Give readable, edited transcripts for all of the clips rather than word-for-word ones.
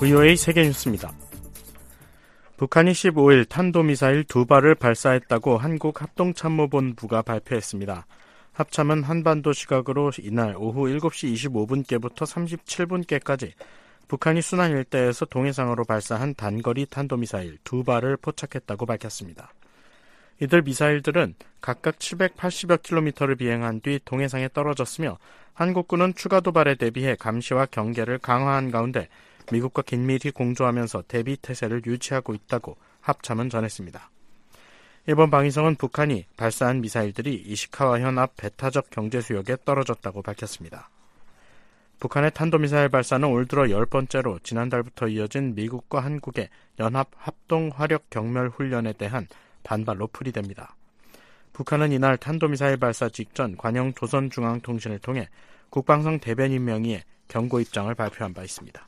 VOA 세계뉴스입니다. 북한이 15일 탄도미사일 2발을 발사했다고 한국합동참모본부가 발표했습니다. 합참은 한반도 시각으로 이날 오후 7시 25분께부터 37분께까지 북한이 순안 일대에서 동해상으로 발사한 단거리 탄도미사일 2발을 포착했다고 밝혔습니다. 이들 미사일들은 각각 780여 킬로미터를 비행한 뒤 동해상에 떨어졌으며 한국군은 추가 도발에 대비해 감시와 경계를 강화한 가운데 미국과 긴밀히 공조하면서 대비 태세를 유지하고 있다고 합참은 전했습니다. 일본 방위성은 북한이 발사한 미사일들이 이시카와현 앞 배타적 경제수역에 떨어졌다고 밝혔습니다. 북한의 탄도미사일 발사는 올 들어 10번째로 지난달부터 이어진 미국과 한국의 연합 합동 화력 경멸 훈련에 대한 반발로 풀이됩니다. 북한은 이날 탄도미사일 발사 직전 관영 조선중앙통신을 통해 국방성 대변인 명의의 경고 입장을 발표한 바 있습니다.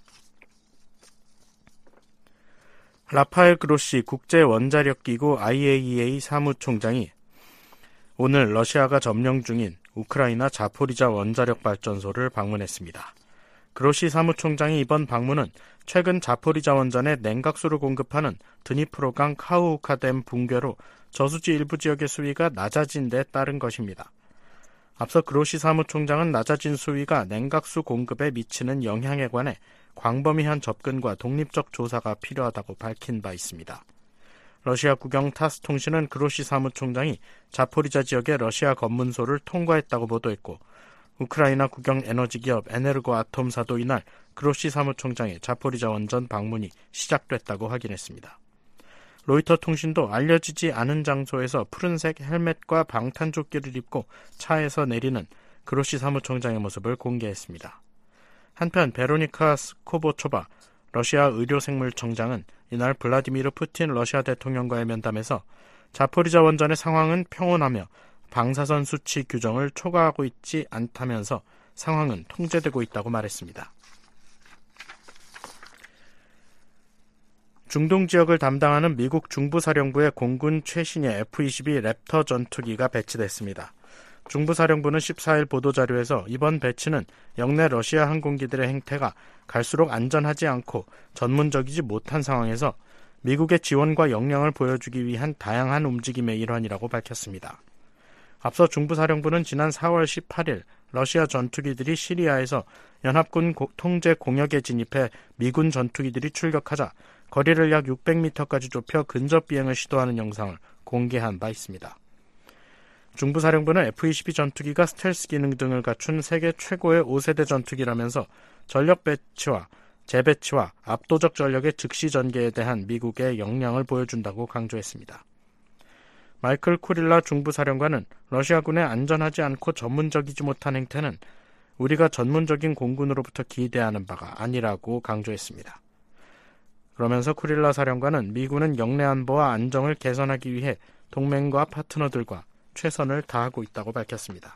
라파엘 그로시 국제원자력기구 IAEA 사무총장이 오늘 러시아가 점령 중인 우크라이나 자포리자 원자력발전소를 방문했습니다. 그로시 사무총장이 이번 방문은 최근 자포리자 원전에 냉각수를 공급하는 드니프로강 카우우카댐 붕괴로 저수지 일부 지역의 수위가 낮아진 데 따른 것입니다. 앞서 그로시 사무총장은 낮아진 수위가 냉각수 공급에 미치는 영향에 관해 광범위한 접근과 독립적 조사가 필요하다고 밝힌 바 있습니다. 러시아 국영 타스 통신은 그로시 사무총장이 자포리자 지역의 러시아 검문소를 통과했다고 보도했고 우크라이나 국영 에너지 기업 에네르고아톰사도 이날 그로시 사무총장의 자포리자 원전 방문이 시작됐다고 확인했습니다. 로이터 통신도 알려지지 않은 장소에서 푸른색 헬멧과 방탄조끼를 입고 차에서 내리는 그로시 사무총장의 모습을 공개했습니다. 한편 베로니카 스코보초바 러시아 의료생물청장은 이날 블라디미르 푸틴 러시아 대통령과의 면담에서 자포리자 원전의 상황은 평온하며 방사선 수치 규정을 초과하고 있지 않다면서 상황은 통제되고 있다고 말했습니다. 중동 지역을 담당하는 미국 중부사령부의 공군 최신의 F-22 랩터 전투기가 배치됐습니다. 중부사령부는 14일 보도자료에서 이번 배치는 역내 러시아 항공기들의 행태가 갈수록 안전하지 않고 전문적이지 못한 상황에서 미국의 지원과 역량을 보여주기 위한 다양한 움직임의 일환이라고 밝혔습니다. 앞서 중부사령부는 지난 4월 18일 러시아 전투기들이 시리아에서 연합군 통제 공역에 진입해 미군 전투기들이 출격하자 거리를 약 600m까지 좁혀 근접 비행을 시도하는 영상을 공개한 바 있습니다. 중부사령부는 F-22 전투기가 스텔스 기능 등을 갖춘 세계 최고의 5세대 전투기라면서 전력 배치와 재배치와 압도적 전력의 즉시 전개에 대한 미국의 역량을 보여준다고 강조했습니다. 마이클 쿠릴라 중부사령관은 러시아군의 안전하지 않고 전문적이지 못한 행태는 우리가 전문적인 공군으로부터 기대하는 바가 아니라고 강조했습니다. 그러면서 쿠릴라 사령관은 미군은 역내 안보와 안정을 개선하기 위해 동맹과 파트너들과 최선을 다하고 있다고 밝혔습니다.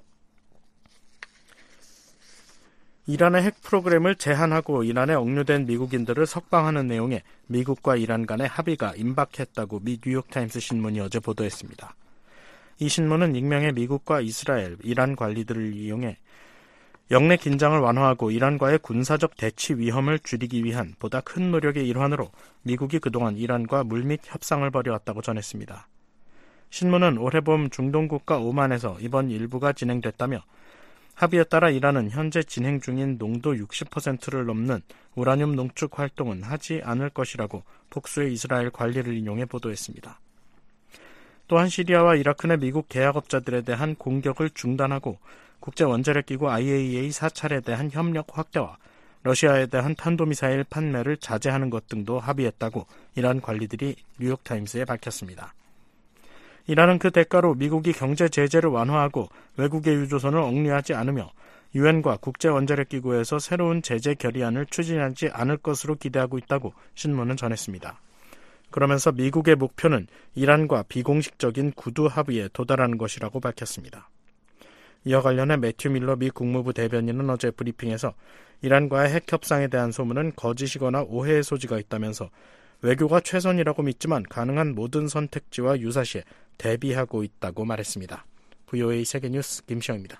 이란의 핵 프로그램을 제한하고 이란에 억류된 미국인들을 석방하는 내용의 미국과 이란 간의 합의가 임박했다고 미 뉴욕타임스 신문이 어제 보도했습니다. 이 신문은 익명의 미국과 이스라엘, 이란 관리들을 이용해 역내 긴장을 완화하고 이란과의 군사적 대치 위험을 줄이기 위한 보다 큰 노력의 일환으로 미국이 그동안 이란과 물밑 협상을 벌여왔다고 전했습니다. 신문은 올해 봄 중동 국가 오만에서 이번 일부가 진행됐다며 합의에 따라 이란은 현재 진행 중인 농도 60%를 넘는 우라늄 농축 활동은 하지 않을 것이라고 복수의 이스라엘 관리를 인용해 보도했습니다. 또한 시리아와 이라크 내 미국 계약업자들에 대한 공격을 중단하고 국제원자력기구 IAEA 사찰에 대한 협력 확대와 러시아에 대한 탄도미사일 판매를 자제하는 것 등도 합의했다고 이란 관리들이 뉴욕타임스에 밝혔습니다. 이란은 그 대가로 미국이 경제 제재를 완화하고 외국의 유조선을 억류하지 않으며 유엔과 국제원자력기구에서 새로운 제재 결의안을 추진하지 않을 것으로 기대하고 있다고 신문은 전했습니다. 그러면서 미국의 목표는 이란과 비공식적인 구두 합의에 도달하는 것이라고 밝혔습니다. 이와 관련해 매튜 밀러 미 국무부 대변인은 어제 브리핑에서 이란과의 핵 협상에 대한 소문은 거짓이거나 오해의 소지가 있다면서 외교가 최선이라고 믿지만 가능한 모든 선택지와 유사시에 대비하고 있다고 말했습니다. VOA 세계뉴스 김시영입니다.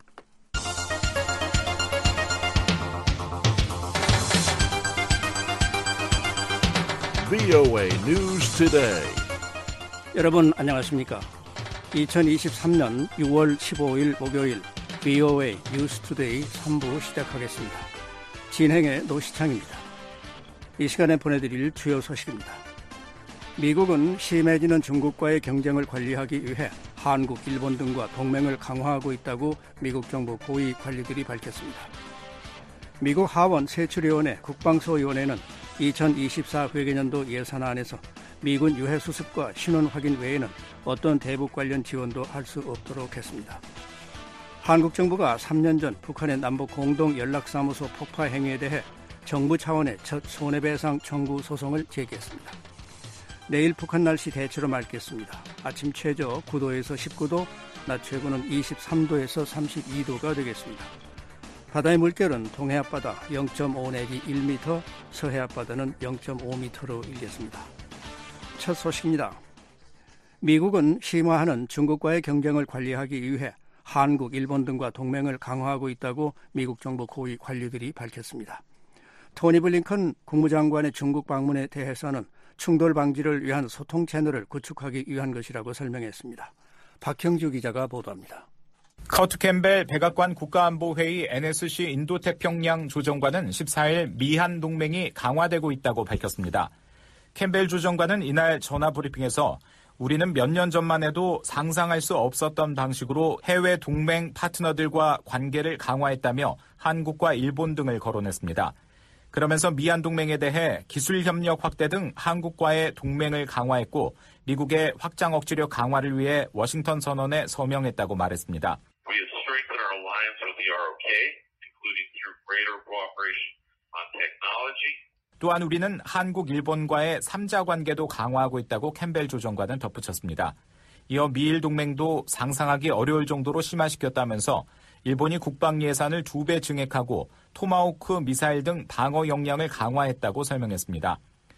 VOA News Today. 여러분 안녕하십니까? 2023년 6월 15일 목요일 VOA News Today 3부 시작하겠습니다. 진행의 노시창입니다. 이 시간에 보내드릴 주요 소식입니다. 미국은 심해지는 중국과의 경쟁을 관리하기 위해 한국, 일본 등과 동맹을 강화하고 있다고 미국 정부 고위 관리들이 밝혔습니다. 미국 하원 세출위원회 국방소위원회는 2024 회계년도 예산안에서 미군 유해 수습과 신원 확인 외에는 어떤 대북 관련 지원도 할 수 없도록 했습니다. 한국 정부가 3년 전 북한의 남북 공동 연락사무소 폭파 행위에 대해 정부 차원의 첫 손해배상 청구 소송을 제기했습니다. 내일 북한 날씨 대체로 맑겠습니다. 아침 최저 9도에서 19도, 낮 최고는 23도에서 32도가 되겠습니다. 바다의 물결은 동해 앞바다 0.5 내지 1m, 서해 앞바다는 0.5m로 일겠습니다. 첫 소식입니다. 미국은 심화하는 중국과의 경쟁을 관리하기 위해 한국, 일본 등과 동맹을 강화하고 있다고 미국 정부 고위 관리들이 밝혔습니다. 토니 블링컨 국무장관의 중국 방문에 대해서는 충돌 방지를 위한 소통 채널을 구축하기 위한 것이라고 설명했습니다. 박형주 기자가 보도합니다. 커트 캠벨 백악관 국가안보회의 NSC 인도태평양 조정관은 14일 미한 동맹이 강화되고 있다고 밝혔습니다. 캠벨 조정관은 이날 전화 브리핑에서 우리는 몇 년 전만 해도 상상할 수 없었던 방식으로 해외 동맹 파트너들과 관계를 강화했다며 한국과 일본 등을 거론했습니다. 그러면서 미한 동맹에 대해 기술 협력 확대 등 한국과의 동맹을 강화했고 미국의 확장 억지력 강화를 위해 워싱턴 선언에 서명했다고 말했습니다. We have strengthened our alliance with the ROK, including through greater cooperation on technology. 또한 우리는 한국, 일본과의 3자 관계도 강화하고 있다고 캠벨 조정관은 덧붙였습니다. 이어 미일 동맹도 상상하기 어려울 정도로 심화시켰다면서 일본이 국방 예산을 2배 증액하고 토마호크 미사일 등 방어 역량을 강화했다고 설명했습니다.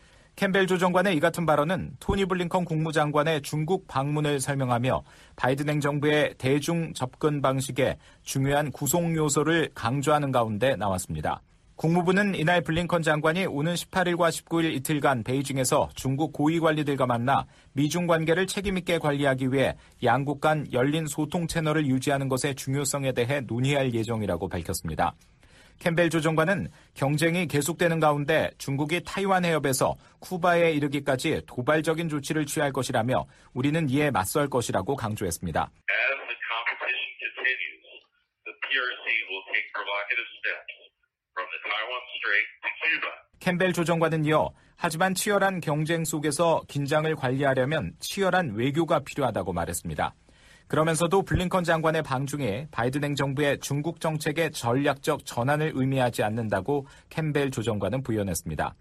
캠벨 조정관의 이 같은 발언은 토니 블링컨 국무장관의 중국 방문을 설명하며 바이든 행정부의 대중 접근 방식에 중요한 구성 요소를 강조하는 가운데 나왔습니다. 국무부는 이날 블링컨 장관이 오는 18일과 19일 이틀간 베이징에서 중국 고위 관리들과 만나 미중 관계를 책임있게 관리하기 위해 양국 간 열린 소통 채널을 유지하는 것의 중요성에 대해 논의할 예정이라고 밝혔습니다. 캠벨 조정관은 경쟁이 계속되는 가운데 중국이 타이완 해협에서 쿠바에 이르기까지 도발적인 조치를 취할 것이라며 우리는 이에 맞설 것이라고 강조했습니다. As the competition continues, the PRC will take provocative steps from the Taiwan Strait to Cuba. 캠벨 조정관은 이어 하지만 치열한 경쟁 속에서 긴장을 관리하려면 치열한 외교가 필요하다고 말했습니다. 그러면서도 블링컨 장관의 방중에 바이든 행정부의 중국 정책의 전략적 전환을 의미하지 않는다고 캠벨 조정관은 부연했습니다.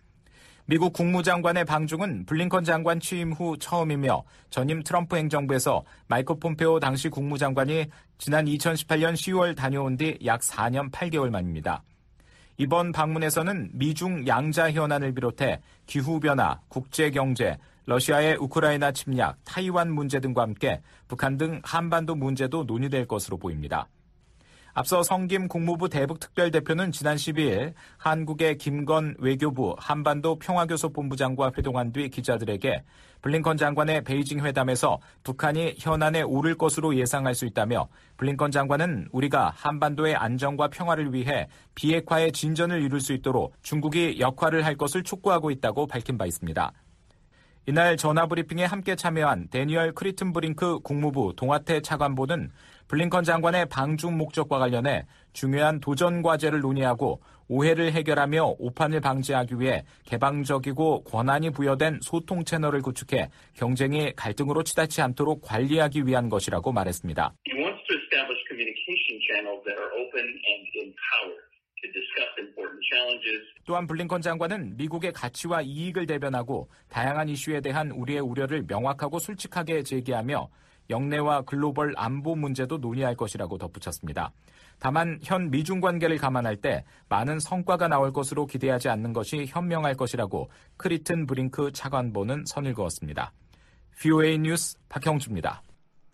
미국 국무장관의 방중은 블링컨 장관 취임 후 처음이며 전임 트럼프 행정부에서 마이크 폼페오 당시 국무장관이 지난 2018년 10월 다녀온 뒤 약 4년 8개월 만입니다. 이번 방문에서는 미중 양자 현안을 비롯해 기후변화, 국제경제, 러시아의 우크라이나 침략, 타이완 문제 등과 함께 북한 등 한반도 문제도 논의될 것으로 보입니다. 앞서 성김 국무부 대북특별대표는 지난 12일 한국의 김건 외교부 한반도 평화교섭본부장과 회동한 뒤 기자들에게 블링컨 장관의 베이징 회담에서 북한이 현안에 오를 것으로 예상할 수 있다며 블링컨 장관은 우리가 한반도의 안정과 평화를 위해 비핵화의 진전을 이룰 수 있도록 중국이 역할을 할 것을 촉구하고 있다고 밝힌 바 있습니다. 이날 전화브리핑에 함께 참여한 데니얼 크리튼브링크 국무부 동아태 차관보는 블링컨 장관의 방중 목적과 관련해 중요한 도전 과제를 논의하고 오해를 해결하며 오판을 방지하기 위해 개방적이고 권한이 부여된 소통 채널을 구축해 경쟁이 갈등으로 치닫지 않도록 관리하기 위한 것이라고 말했습니다. He wants to establish communication channels that are open and empowered to discuss important challenges. 또한 블링컨 장관은 미국의 가치와 이익을 대변하고 다양한 이슈에 대한 우리의 우려를 명확하고 솔직하게 제기하며 영내와 글로벌 안보 문제도 논의할 것이라고 덧붙였습니다. 다만 현 미중 관계를 감안할 때 많은 성과가 나올 것으로 기대하지 않는 것이 현명할 것이라고 크리튼 브링크 차관보는 선을 그었습니다. VOA 뉴스 박형주입니다.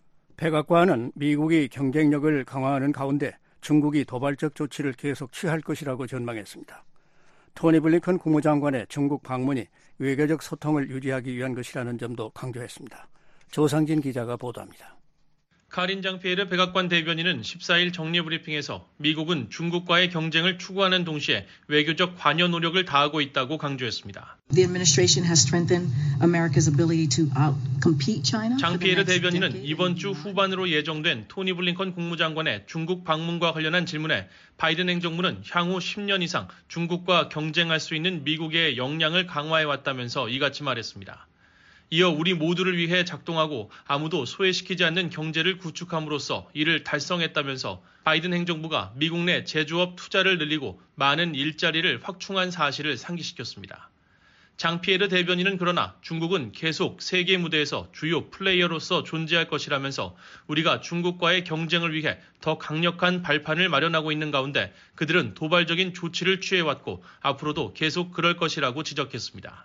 백악관은 미국이 경쟁력을 강화하는 가운데 중국이 도발적 조치를 계속 취할 것이라고 전망했습니다. 토니 블링컨 국무장관의 중국 방문이 외교적 소통을 유지하기 위한 것이라는 점도 강조했습니다. 조상진 기자가 보도합니다. 카린 장피에르 백악관 대변인은 14일 정례브리핑에서 미국은 중국과의 경쟁을 추구하는 동시에 외교적 관여 노력을 다하고 있다고 강조했습니다. 장피에르 대변인은 이번 주 후반으로 예정된 토니 블링컨 국무장관의 중국 방문과 관련한 질문에 바이든 행정부는 향후 10년 이상 중국과 경쟁할 수 있는 미국의 역량을 강화해왔다면서 이같이 말했습니다. 이어 우리 모두를 위해 작동하고 아무도 소외시키지 않는 경제를 구축함으로써 이를 달성했다면서 바이든 행정부가 미국 내 제조업 투자를 늘리고 많은 일자리를 확충한 사실을 상기시켰습니다. 장피에르 대변인은 그러나 중국은 계속 세계 무대에서 주요 플레이어로서 존재할 것이라면서 우리가 중국과의 경쟁을 위해 더 강력한 발판을 마련하고 있는 가운데 그들은 도발적인 조치를 취해왔고 앞으로도 계속 그럴 것이라고 지적했습니다.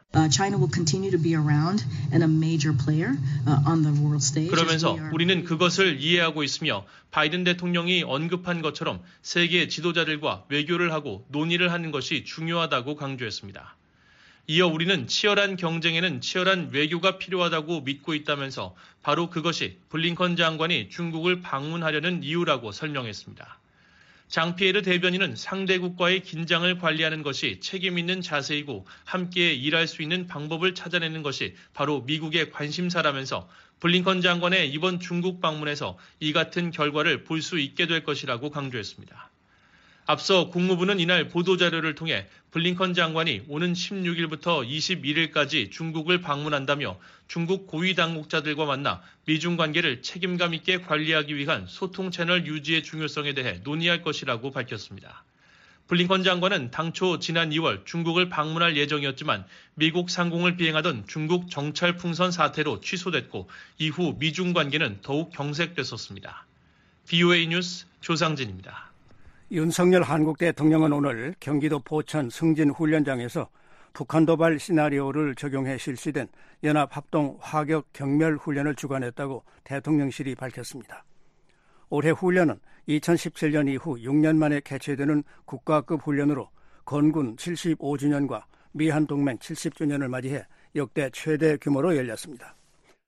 그러면서 우리는 그것을 이해하고 있으며 바이든 대통령이 언급한 것처럼 세계 지도자들과 외교를 하고 논의를 하는 것이 중요하다고 강조했습니다. 이어 우리는 치열한 경쟁에는 치열한 외교가 필요하다고 믿고 있다면서 바로 그것이 블링컨 장관이 중국을 방문하려는 이유라고 설명했습니다. 장피에르 대변인은 상대국과의 긴장을 관리하는 것이 책임 있는 자세이고 함께 일할 수 있는 방법을 찾아내는 것이 바로 미국의 관심사라면서 블링컨 장관의 이번 중국 방문에서 이 같은 결과를 볼 수 있게 될 것이라고 강조했습니다. 앞서 국무부는 이날 보도자료를 통해 블링컨 장관이 오는 16일부터 21일까지 중국을 방문한다며 중국 고위 당국자들과 만나 미중 관계를 책임감 있게 관리하기 위한 소통 채널 유지의 중요성에 대해 논의할 것이라고 밝혔습니다. 블링컨 장관은 당초 지난 2월 중국을 방문할 예정이었지만 미국 상공을 비행하던 중국 정찰 풍선 사태로 취소됐고 이후 미중 관계는 더욱 경색됐었습니다. BOA 뉴스 조상진입니다. 윤석열 한국 대통령은 오늘 경기도 포천 승진훈련장에서 북한 도발 시나리오를 적용해 실시된 연합합동 화격 경멸 훈련을 주관했다고 대통령실이 밝혔습니다. 올해 훈련은 2017년 이후 6년 만에 개최되는 국가급 훈련으로 건군 75주년과 미한동맹 70주년을 맞이해 역대 최대 규모로 열렸습니다.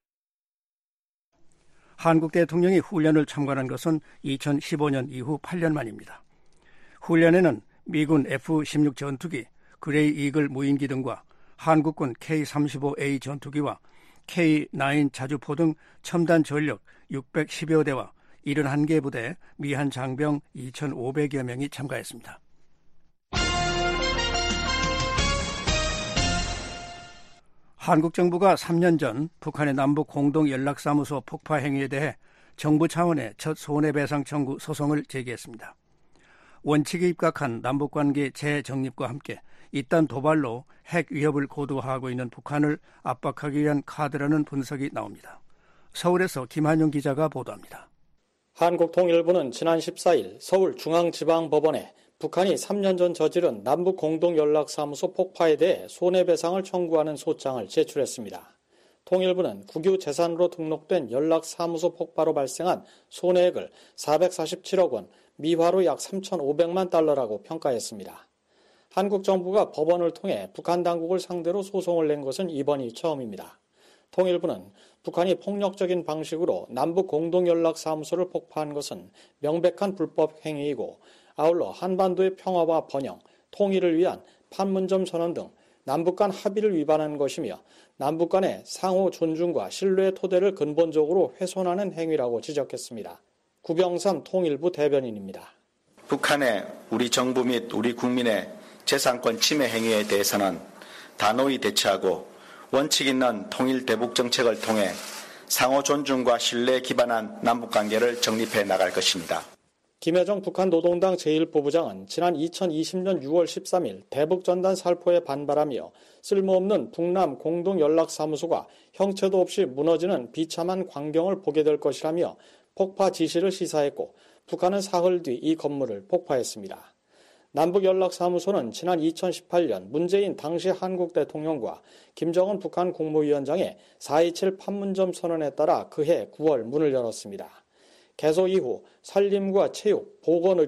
한국 대통령이 훈련을 참관한 것은 2015년 이후 8년 만입니다. 훈련에는 미군 F-16 전투기, 그레이 이글 무인기 등과 한국군 K-35A 전투기와 K-9 자주포 등 첨단 전력 610여 대와 71개 부대, 미한 장병 2,500여 명이 참가했습니다. 한국 정부가 3년 전 북한의 남북 공동연락사무소 폭파 행위에 대해 정부 차원의 첫 손해배상 청구 소송을 제기했습니다. 원칙에 입각한 남북관계 재정립과 함께 이딴 도발로 핵 위협을 고도화하고 있는 북한을 압박하기 위한 카드라는 분석이 나옵니다. 서울에서 김한용 기자가 보도합니다. 한국통일부는 지난 14일 서울중앙지방법원에 북한이 3년 전 저지른 남북공동연락사무소 폭파에 대해 손해배상을 청구하는 소장을 제출했습니다. 통일부는 국유 재산으로 등록된 연락사무소 폭파로 발생한 손해액을 447억 원, 미화로 약 3,500만 달러라고 평가했습니다. 한국 정부가 법원을 통해 북한 당국을 상대로 소송을 낸 것은 이번이 처음입니다. 통일부는 북한이 폭력적인 방식으로 남북 공동연락사무소를 폭파한 것은 명백한 불법 행위이고 아울러 한반도의 평화와 번영, 통일을 위한 판문점 선언 등 남북 간 합의를 위반한 것이며 남북 간의 상호 존중과 신뢰의 토대를 근본적으로 훼손하는 행위라고 지적했습니다. 구병삼 통일부 대변인입니다. 북한의 우리 정부 및 우리 국민의 재산권 침해 행위에 대해서는 단호히 대처하고 원칙 있는 통일 대북 정책을 통해 상호 존중과 신뢰에 기반한 남북관계를 정립해 나갈 것입니다. 김여정 북한 노동당 제1부부장은 지난 2020년 6월 13일 대북전단 살포에 반발하며 쓸모없는 북남 공동연락사무소가 형체도 없이 무너지는 비참한 광경을 보게 될 것이라며 폭파 지시를 시사했고 북한은 사흘 뒤 이 건물을 폭파했습니다. 남북연락사무소는 지난 2018년 문재인 당시 한국 대통령과 김정은 북한 국무위원장의 4.27 판문점 선언에 따라 그해 9월 문을 열었습니다. 개소 이후 산림과 체육, 보건의료,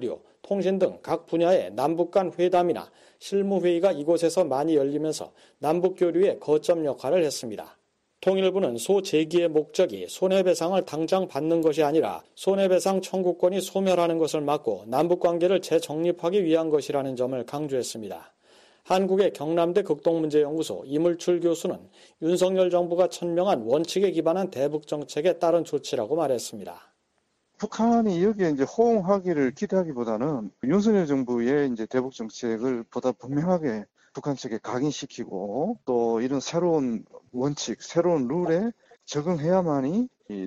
통신 등 각 분야의 남북 간 회담이나 실무회의가 이곳에서 많이 열리면서 남북 교류의 거점 역할을 했습니다. 통일부는 소 제기의 목적이 손해배상을 당장 받는 것이 아니라 손해배상 청구권이 소멸하는 것을 막고 남북관계를 재정립하기 위한 것이라는 점을 강조했습니다. 한국의 경남대 극동문제연구소 이물출 교수는 윤석열 정부가 천명한 원칙에 기반한 대북정책에 따른 조치라고 말했습니다. 북한이 여기에 이제 호응하기를 기대하기보다는 윤석열 정부의 이제 대북정책을 보다 분명하게 북한 측에 각인시키고 또 이런 새로운 원칙, 새로운 룰에 적응해야만이 이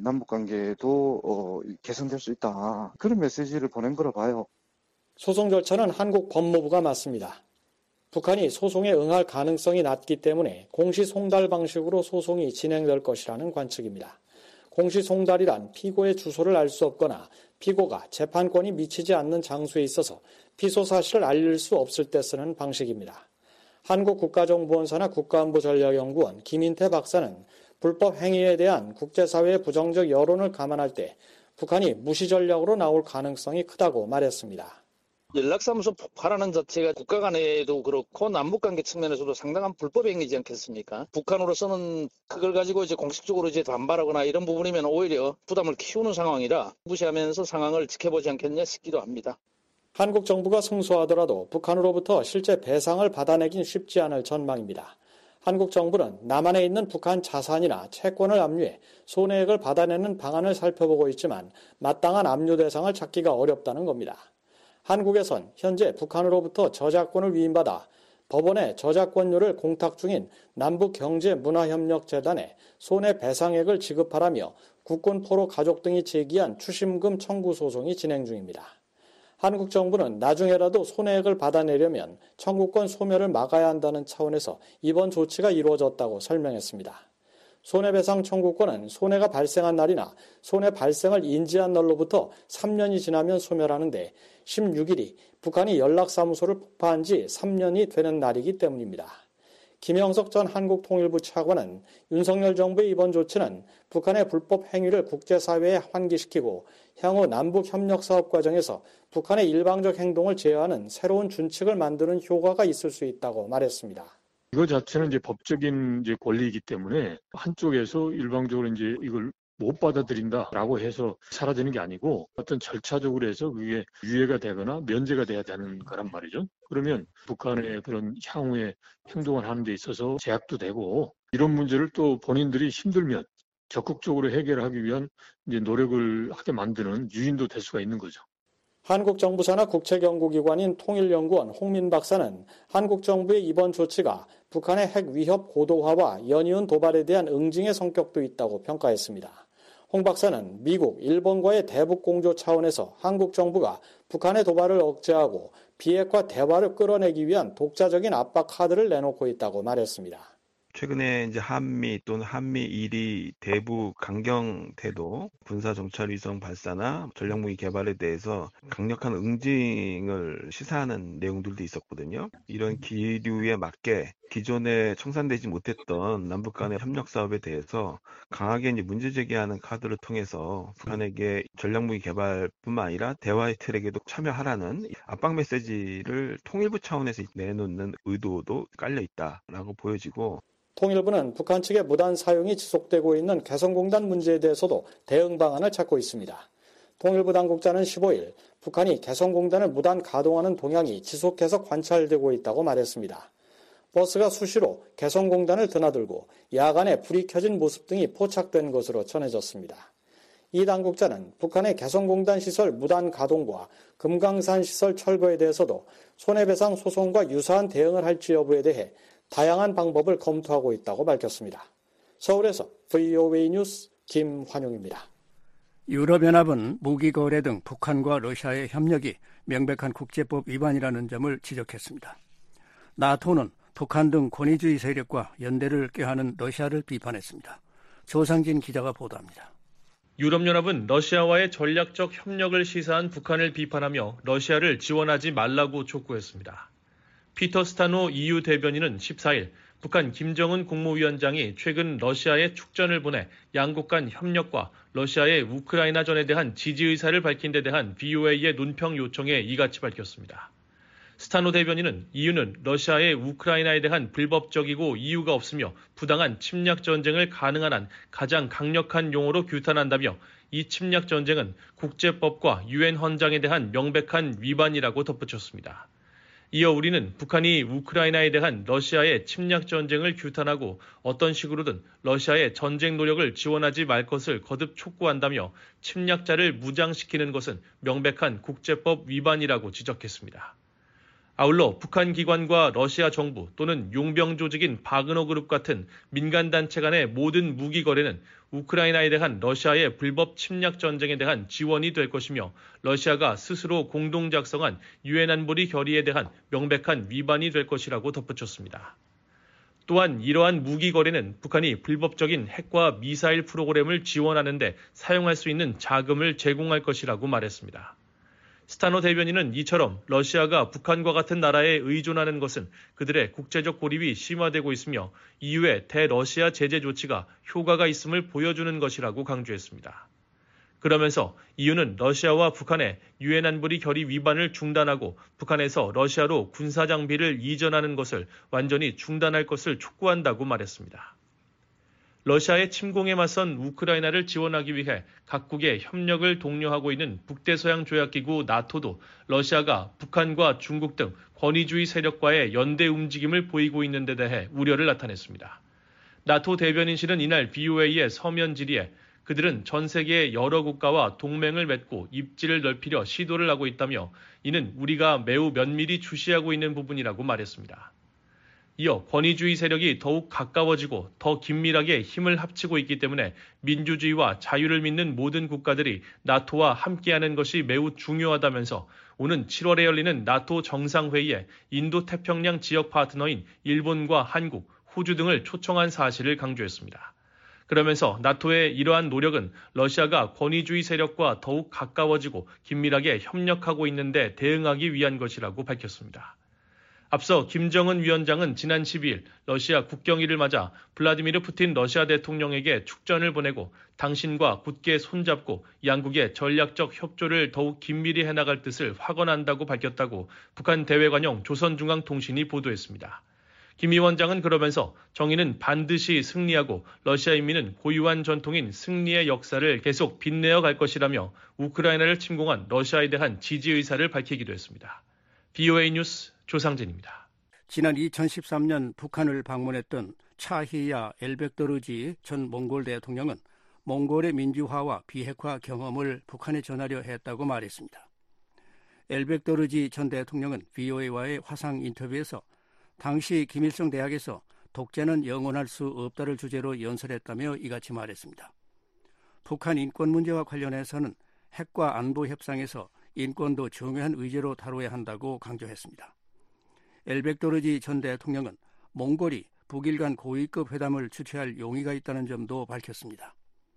남북관계도 개선될 수 있다. 그런 메시지를 보낸 거라 봐요. 소송 절차는 한국 법무부가 맡습니다. 북한이 소송에 응할 가능성이 낮기 때문에 공시송달 방식으로 소송이 진행될 것이라는 관측입니다. 공시송달이란 피고의 주소를 알 수 없거나 피고가 재판권이 미치지 않는 장소에 있어서 피소 사실을 알릴 수 없을 때 쓰는 방식입니다. 한국국가정보원사나 국가안보전략연구원 김인태 박사는 불법 행위에 대한 국제사회의 부정적 여론을 감안할 때 북한이 무시 전략으로 나올 가능성이 크다고 말했습니다. 연락사무소 폭발하는 자체가 국가 간에도 그렇고 남북관계 측면에서도 상당한 불법 행위지 않겠습니까? 북한으로서는 그걸 가지고 이제 공식적으로 이제 반발하거나 이런 부분이면 오히려 부담을 키우는 상황이라 무시하면서 상황을 지켜보지 않겠냐 싶기도 합니다. 한국 정부가 승소하더라도 북한으로부터 실제 배상을 받아내긴 쉽지 않을 전망입니다. 한국 정부는 남한에 있는 북한 자산이나 채권을 압류해 손해액을 받아내는 방안을 살펴보고 있지만 마땅한 압류 대상을 찾기가 어렵다는 겁니다. 한국에선 현재 북한으로부터 저작권을 위임받아 법원에 저작권료를 공탁 중인 남북경제문화협력재단에 손해배상액을 지급하라며 국군 포로 가족 등이 제기한 추심금 청구 소송이 진행 중입니다. 한국 정부는 나중에라도 손해액을 받아내려면 청구권 소멸을 막아야 한다는 차원에서 이번 조치가 이루어졌다고 설명했습니다. 손해배상 청구권은 손해가 발생한 날이나 손해 발생을 인지한 날로부터 3년이 지나면 소멸하는데 16일이 북한이 연락사무소를 폭파한 지 3년이 되는 날이기 때문입니다. 김영석 전 한국통일부 차관은 윤석열 정부의 이번 조치는 북한의 불법 행위를 국제사회에 환기시키고 향후 남북협력사업 과정에서 북한의 일방적 행동을 제어하는 새로운 준칙을 만드는 효과가 있을 수 있다고 말했습니다. 이거 자체는 이제 법적인 이제 권리이기 때문에 한쪽에서 일방적으로 이제 이걸 못 받아들인다라고 해서 사라지는 게 아니고 어떤 절차적으로 해서 그게 유예가 되거나 면제가 돼야 되는 거란 말이죠. 그러면 북한의 그런 향후의 행동을 하는 데 있어서 제약도 되고 이런 문제를 또 본인들이 힘들면 적극적으로 해결하기 위한 이제 노력을 하게 만드는 유인도 될 수가 있는 거죠. 한국 정부 산하 국책연구기관인 통일연구원 홍민 박사는 한국 정부의 이번 조치가 북한의 핵 위협 고도화와 연이은 도발에 대한 응징의 성격도 있다고 평가했습니다. 홍 박사는 미국, 일본과의 대북 공조 차원에서 한국 정부가 북한의 도발을 억제하고 비핵화 대화를 끌어내기 위한 독자적인 압박 카드를 내놓고 있다고 말했습니다. 최근에 이제 한미 또는 한미일이 대북 강경 태도, 군사 정찰 위성 발사나 전략무기 개발에 대해서 강력한 응징을 시사하는 내용들도 있었거든요. 이런 기류에 맞게 기존에 청산되지 못했던 남북 간의 협력 사업에 대해서 강하게 이제 문제 제기하는 카드를 통해서 북한에게 전략무기 개발뿐만 아니라 대화의 트랙에도 참여하라는 압박 메시지를 통일부 차원에서 내놓는 의도도 깔려 있다라고 보여지고, 통일부는 북한 측의 무단 사용이 지속되고 있는 개성공단 문제에 대해서도 대응 방안을 찾고 있습니다. 통일부 당국자는 15일 북한이 개성공단을 무단 가동하는 동향이 지속해서 관찰되고 있다고 말했습니다. 버스가 수시로 개성공단을 드나들고 야간에 불이 켜진 모습 등이 포착된 것으로 전해졌습니다. 이 당국자는 북한의 개성공단 시설 무단 가동과 금강산 시설 철거에 대해서도 손해배상 소송과 유사한 대응을 할지 여부에 대해 다양한 방법을 검토하고 있다고 밝혔습니다. 서울에서 VOA 뉴스 김환용입니다. 유럽연합은 무기거래 등 북한과 러시아의 협력이 명백한 국제법 위반이라는 점을 지적했습니다. 나토는 북한 등 권위주의 세력과 연대를 꾀하는 러시아를 비판했습니다. 조상진 기자가 보도합니다. 유럽연합은 러시아와의 전략적 협력을 시사한 북한을 비판하며 러시아를 지원하지 말라고 촉구했습니다. 피터 스타노 EU 대변인은 14일 북한 김정은 국무위원장이 최근 러시아에 축전을 보내 양국 간 협력과 러시아의 우크라이나전에 대한 지지 의사를 밝힌 데 대한 VOA의 논평 요청에 이같이 밝혔습니다. 스타노 대변인은 이유는 러시아의 우크라이나에 대한 불법적이고 이유가 없으며 부당한 침략 전쟁을 가능한 한 가장 강력한 용어로 규탄한다며 이 침략 전쟁은 국제법과 유엔 헌장에 대한 명백한 위반이라고 덧붙였습니다. 이어 우리는 북한이 우크라이나에 대한 러시아의 침략 전쟁을 규탄하고 어떤 식으로든 러시아의 전쟁 노력을 지원하지 말 것을 거듭 촉구한다며 침략자를 무장시키는 것은 명백한 국제법 위반이라고 지적했습니다. 아울러 북한 기관과 러시아 정부 또는 용병 조직인 바그너 그룹 같은 민간단체 간의 모든 무기 거래는 우크라이나에 대한 러시아의 불법 침략 전쟁에 대한 지원이 될 것이며 러시아가 스스로 공동 작성한 유엔 안보리 결의에 대한 명백한 위반이 될 것이라고 덧붙였습니다. 또한 이러한 무기 거래는 북한이 불법적인 핵과 미사일 프로그램을 지원하는 데 사용할 수 있는 자금을 제공할 것이라고 말했습니다. 스타노 대변인은 이처럼 러시아가 북한과 같은 나라에 의존하는 것은 그들의 국제적 고립이 심화되고 있으며 이후의 대러시아 제재 조치가 효과가 있음을 보여주는 것이라고 강조했습니다. 그러면서 이유는 러시아와 북한의 유엔 안보리 결의 위반을 중단하고 북한에서 러시아로 군사 장비를 이전하는 것을 완전히 중단할 것을 촉구한다고 말했습니다. 러시아의 침공에 맞선 우크라이나를 지원하기 위해 각국의 협력을 독려하고 있는 북대서양 조약기구 나토도 러시아가 북한과 중국 등 권위주의 세력과의 연대 움직임을 보이고 있는 데 대해 우려를 나타냈습니다. 나토 대변인실은 이날 VOA의 서면 질의에 그들은 전 세계의 여러 국가와 동맹을 맺고 입지를 넓히려 시도를 하고 있다며 이는 우리가 매우 면밀히 주시하고 있는 부분이라고 말했습니다. 이어 권위주의 세력이 더욱 가까워지고 더 긴밀하게 힘을 합치고 있기 때문에 민주주의와 자유를 믿는 모든 국가들이 나토와 함께하는 것이 매우 중요하다면서 오는 7월에 열리는 나토 정상회의에 인도태평양 지역 파트너인 일본과 한국, 호주 등을 초청한 사실을 강조했습니다. 그러면서 나토의 이러한 노력은 러시아가 권위주의 세력과 더욱 가까워지고 긴밀하게 협력하고 있는데 대응하기 위한 것이라고 밝혔습니다. 앞서 김정은 위원장은 지난 12일 러시아 국경일을 맞아 블라디미르 푸틴 러시아 대통령에게 축전을 보내고 당신과 굳게 손잡고 양국의 전략적 협조를 더욱 긴밀히 해나갈 뜻을 확언한다고 밝혔다고 북한 대외관용 조선중앙통신이 보도했습니다. 김 위원장은 그러면서 정의는 반드시 승리하고 러시아 인민은 고유한 전통인 승리의 역사를 계속 빛내어 갈 것이라며 우크라이나를 침공한 러시아에 대한 지지 의사를 밝히기도 했습니다. VOA 뉴스 조상진입니다. 지난 2013년 북한을 방문했던 차히야 엘백도르지 전 몽골 대통령은 몽골의 민주화와 비핵화 경험을 북한에 전하려 했다고 말했습니다. 엘백도르지 전 대통령은 VOA와의 화상 인터뷰에서 당시 김일성 대학에서 독재는 영원할 수 없다를 주제로 연설했다며 이같이 말했습니다. 북한 인권 문제와 관련해서는 핵과 안보 협상에서 인권도 중요한 의제로 다뤄야 한다고 강조했습니다. 엘백도르지 전 대통령은 몽골이 북일 간 고위급 회담을 주최할 용의가 있다는 점도 밝혔습니다.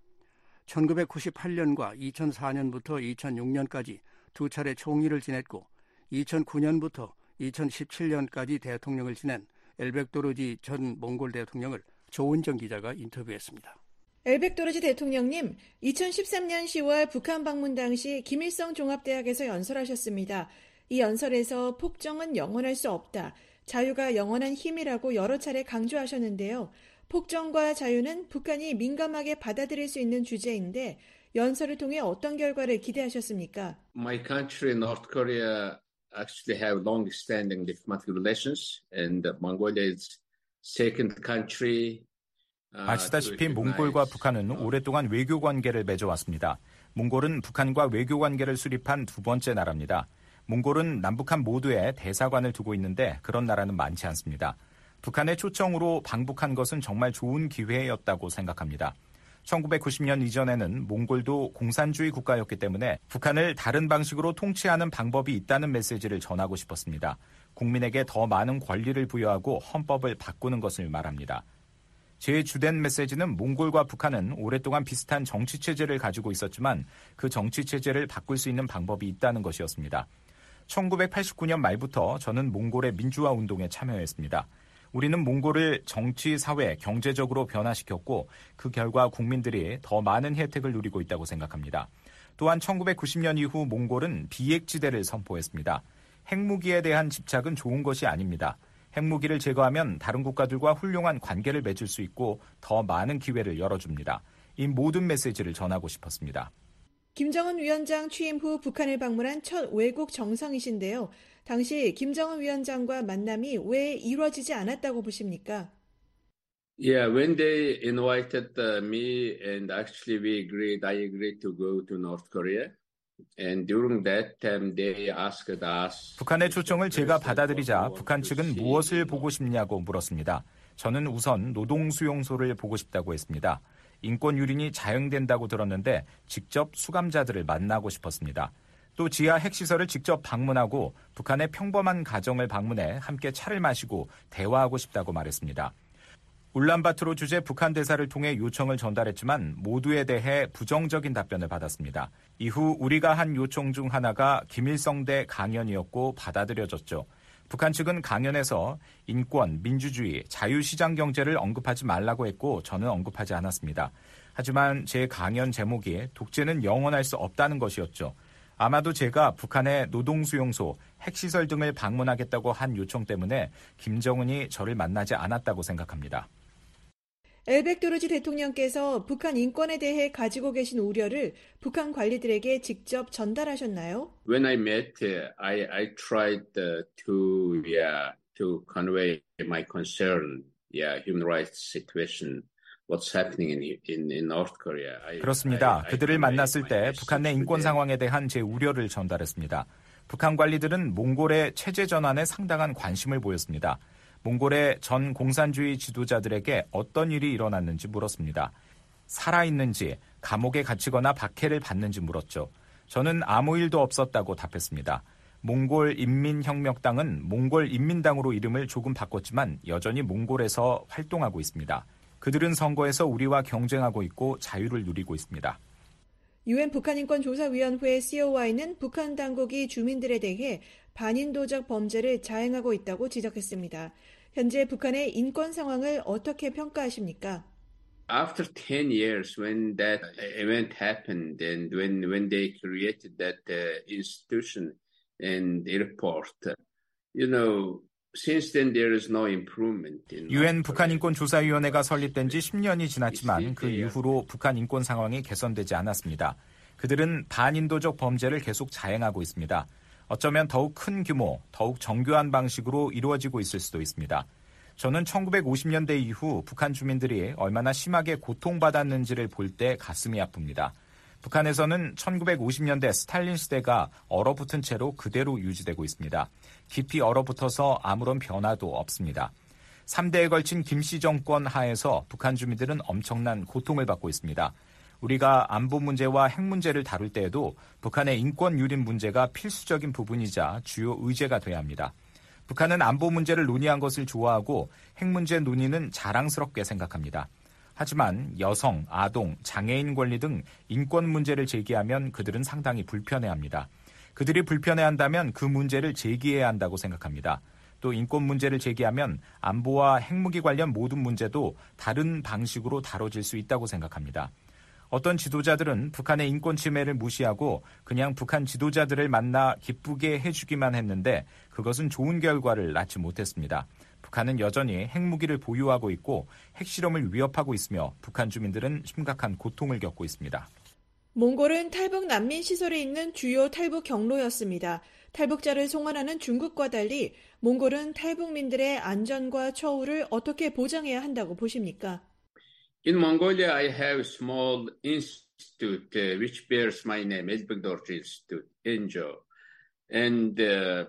1998년과 2004년부터 2006년까지 두 차례 총리를 지냈고 2009년부터 2017년까지 대통령을 지낸 엘백도르지 전 몽골 대통령을 조은정 기자가 인터뷰했습니다. 엘백도르지 대통령님, 2013년 10월 북한 방문 당시 김일성 종합대학에서 연설하셨습니다. 이 연설에서 폭정은 영원할 수 없다. 자유가 영원한 힘이라고 여러 차례 강조하셨는데요. 폭정과 자유는 북한이 민감하게 받아들일 수 있는 주제인데 연설을 통해 어떤 결과를 기대하셨습니까? My country, North Korea, actually have long-standing diplomatic relations, and Mongolia is second country. 아시다시피 몽골과 북한은 오랫동안 외교 관계를 맺어왔습니다. 몽골은 북한과 외교 관계를 수립한 두 번째 나라입니다. 몽골은 남북한 모두에 대사관을 두고 있는데 그런 나라는 많지 않습니다. 북한의 초청으로 방북한 것은 정말 좋은 기회였다고 생각합니다. 1990년 이전에는 몽골도 공산주의 국가였기 때문에 북한을 다른 방식으로 통치하는 방법이 있다는 메시지를 전하고 싶었습니다. 국민에게 더 많은 권리를 부여하고 헌법을 바꾸는 것을 말합니다. 제 주된 메시지는 몽골과 북한은 오랫동안 비슷한 정치체제를 가지고 있었지만 그 정치체제를 바꿀 수 있는 방법이 있다는 것이었습니다. 1989년 말부터 저는 몽골의 민주화 운동에 참여했습니다. 우리는 몽골을 정치, 사회, 경제적으로 변화시켰고 그 결과 국민들이 더 많은 혜택을 누리고 있다고 생각합니다. 또한 1990년 이후 몽골은 비핵지대를 선포했습니다. 핵무기에 대한 집착은 좋은 것이 아닙니다. 핵무기를 제거하면 다른 국가들과 훌륭한 관계를 맺을 수 있고 더 많은 기회를 열어줍니다. 이 모든 메시지를 전하고 싶었습니다. 김정은 위원장 취임 후 북한을 방문한 첫 외국 정상이신데요. 당시 김정은 위원장과 만남이 왜 이루어지지 않았다고 보십니까? Yeah, when they invited me and actually I agreed to go to North Korea. And during that time they asked us. 북한의 초청을 제가 받아들이자 북한 측은 무엇을 보고 싶냐고 물었습니다. 저는 우선 노동수용소를 보고 싶다고 했습니다. 인권 유린이 자행된다고 들었는데 직접 수감자들을 만나고 싶었습니다. 또 지하 핵시설을 직접 방문하고 북한의 평범한 가정을 방문해 함께 차를 마시고 대화하고 싶다고 말했습니다. 울란바토르 주재 북한 대사를 통해 요청을 전달했지만 모두에 대해 부정적인 답변을 받았습니다. 이후 우리가 한 요청 중 하나가 김일성대 강연이었고 받아들여졌죠. 북한 측은 강연에서 인권, 민주주의, 자유시장 경제를 언급하지 말라고 했고 저는 언급하지 않았습니다. 하지만 제 강연 제목이 독재는 영원할 수 없다는 것이었죠. 아마도 제가 북한의 노동수용소, 핵시설 등을 방문하겠다고 한 요청 때문에 김정은이 저를 만나지 않았다고 생각합니다. 엘벡도르지 대통령께서 북한 인권에 대해 가지고 계신 우려를 북한 관리들에게 직접 전달하셨나요? When I met, I tried to convey my concern, human rights situation, what's happening in North Korea. 그렇습니다. 그들을 만났을 때 북한 내 인권 상황에 대한 제 우려를 전달했습니다. 북한 관리들은 몽골의 체제 전환에 상당한 관심을 보였습니다. 몽골의 전 공산주의 지도자들에게 어떤 일이 일어났는지 물었습니다. 살아있는지, 감옥에 갇히거나 박해를 받는지 물었죠. 저는 아무 일도 없었다고 답했습니다. 몽골 인민혁명당은 몽골 인민당으로 이름을 조금 바꿨지만 여전히 몽골에서 활동하고 있습니다. 그들은 선거에서 우리와 경쟁하고 있고 자유를 누리고 있습니다. UN 북한인권조사위원회 COI는 북한 당국이 주민들에 대해 반인도적 범죄를 자행하고 있다고 지적했습니다. 현재 북한의 인권 상황을 어떻게 평가하십니까? After 10 years, when that event happened and when they created that institution and report, since then there is no improvement. UN 북한인권조사위원회가 설립된 지 10년이 지났지만 그 이후로 북한 인권 상황이 개선되지 않았습니다. 그들은 반인도적 범죄를 계속 자행하고 있습니다. 어쩌면 더욱 큰 규모, 더욱 정교한 방식으로 이루어지고 있을 수도 있습니다. 저는 1950년대 이후 북한 주민들이 얼마나 심하게 고통받았는지를 볼 때 가슴이 아픕니다. 북한에서는 1950년대 스탈린 시대가 얼어붙은 채로 그대로 유지되고 있습니다. 깊이 얼어붙어서 아무런 변화도 없습니다. 3대에 걸친 김씨 정권 하에서 북한 주민들은 엄청난 고통을 받고 있습니다. 우리가 안보 문제와 핵 문제를 다룰 때에도 북한의 인권 유린 문제가 필수적인 부분이자 주요 의제가 돼야 합니다. 북한은 안보 문제를 논의한 것을 좋아하고 핵 문제 논의는 자랑스럽게 생각합니다. 하지만 여성, 아동, 장애인 권리 등 인권 문제를 제기하면 그들은 상당히 불편해합니다. 그들이 불편해한다면 그 문제를 제기해야 한다고 생각합니다. 또 인권 문제를 제기하면 안보와 핵무기 관련 모든 문제도 다른 방식으로 다뤄질 수 있다고 생각합니다. 어떤 지도자들은 북한의 인권 침해를 무시하고 그냥 북한 지도자들을 만나 기쁘게 해주기만 했는데 그것은 좋은 결과를 낳지 못했습니다. 북한은 여전히 핵무기를 보유하고 있고 핵실험을 위협하고 있으며 북한 주민들은 심각한 고통을 겪고 있습니다. 몽골은 탈북 난민 시설에 있는 주요 탈북 경로였습니다. 탈북자를 송환하는 중국과 달리 몽골은 탈북민들의 안전과 처우를 어떻게 보장해야 한다고 보십니까? In Mongolia, I have a small institute which bears my name, Elbekdorji Institute, NGO. And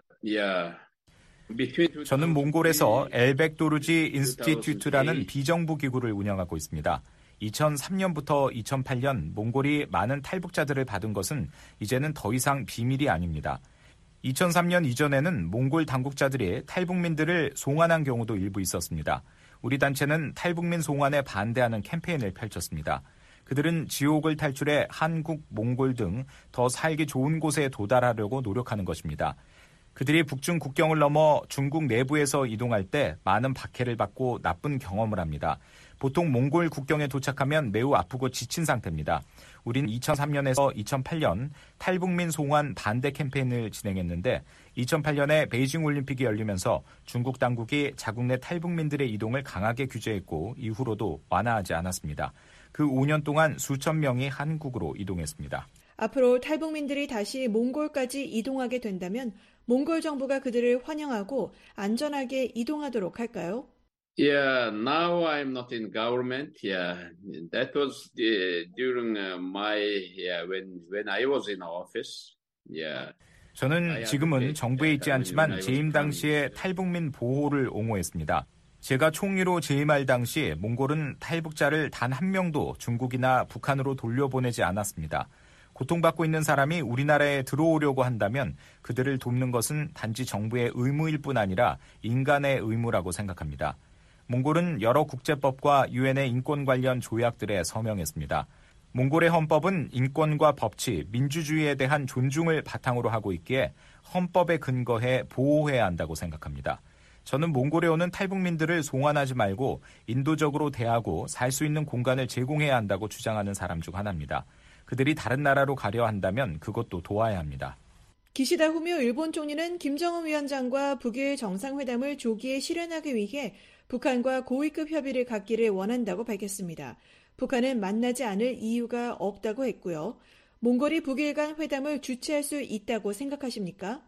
저는 몽골에서 엘벡도르지 인스티튜트라는 비정부 기구를 운영하고 있습니다. 2003년부터 2008년 몽골이 많은 탈북자들을 받은 것은 이제는 더 이상 비밀이 아닙니다. 2003년 이전에는 몽골 당국자들이 탈북민들을 송환한 경우도 일부 있었습니다. 우리 단체는 탈북민 송환에 반대하는 캠페인을 펼쳤습니다. 그들은 지옥을 탈출해 한국, 몽골 등 더 살기 좋은 곳에 도달하려고 노력하는 것입니다. 그들이 북중 국경을 넘어 중국 내부에서 이동할 때 많은 박해를 받고 나쁜 경험을 합니다. 보통 몽골 국경에 도착하면 매우 아프고 지친 상태입니다. 우린 2003년에서 2008년 탈북민 송환 반대 캠페인을 진행했는데 2008년에 베이징 올림픽이 열리면서 중국 당국이 자국 내 탈북민들의 이동을 강하게 규제했고 이후로도 완화하지 않았습니다. 그 5년 동안 수천 명이 한국으로 이동했습니다. 앞으로 탈북민들이 다시 몽골까지 이동하게 된다면 몽골 정부가 그들을 환영하고 안전하게 이동하도록 할까요? Yeah, now I'm not in government. Yeah, that was during when I was in office. Yeah. 저는 지금은 정부에 있지 않지만 재임 당시에 탈북민 보호를 옹호했습니다. 제가 총리로 재임할 당시 몽골은 탈북자를 단 한 명도 중국이나 북한으로 돌려보내지 않았습니다. 고통받고 있는 사람이 우리나라에 들어오려고 한다면 그들을 돕는 것은 단지 정부의 의무일 뿐 아니라 인간의 의무라고 생각합니다. 몽골은 여러 국제법과 유엔의 인권 관련 조약들에 서명했습니다. 몽골의 헌법은 인권과 법치, 민주주의에 대한 존중을 바탕으로 하고 있기에 헌법에 근거해 보호해야 한다고 생각합니다. 저는 몽골에 오는 탈북민들을 송환하지 말고 인도적으로 대하고 살 수 있는 공간을 제공해야 한다고 주장하는 사람 중 하나입니다. 그들이 다른 나라로 가려 한다면 그것도 도와야 합니다. 기시다 후미오 일본 총리는 김정은 위원장과 북일 정상회담을 조기에 실현하기 위해 북한과 고위급 협의를 갖기를 원한다고 밝혔습니다. 북한은 만나지 않을 이유가 없다고 했고요. 몽골이 북일 간 회담을 주최할 수 있다고 생각하십니까?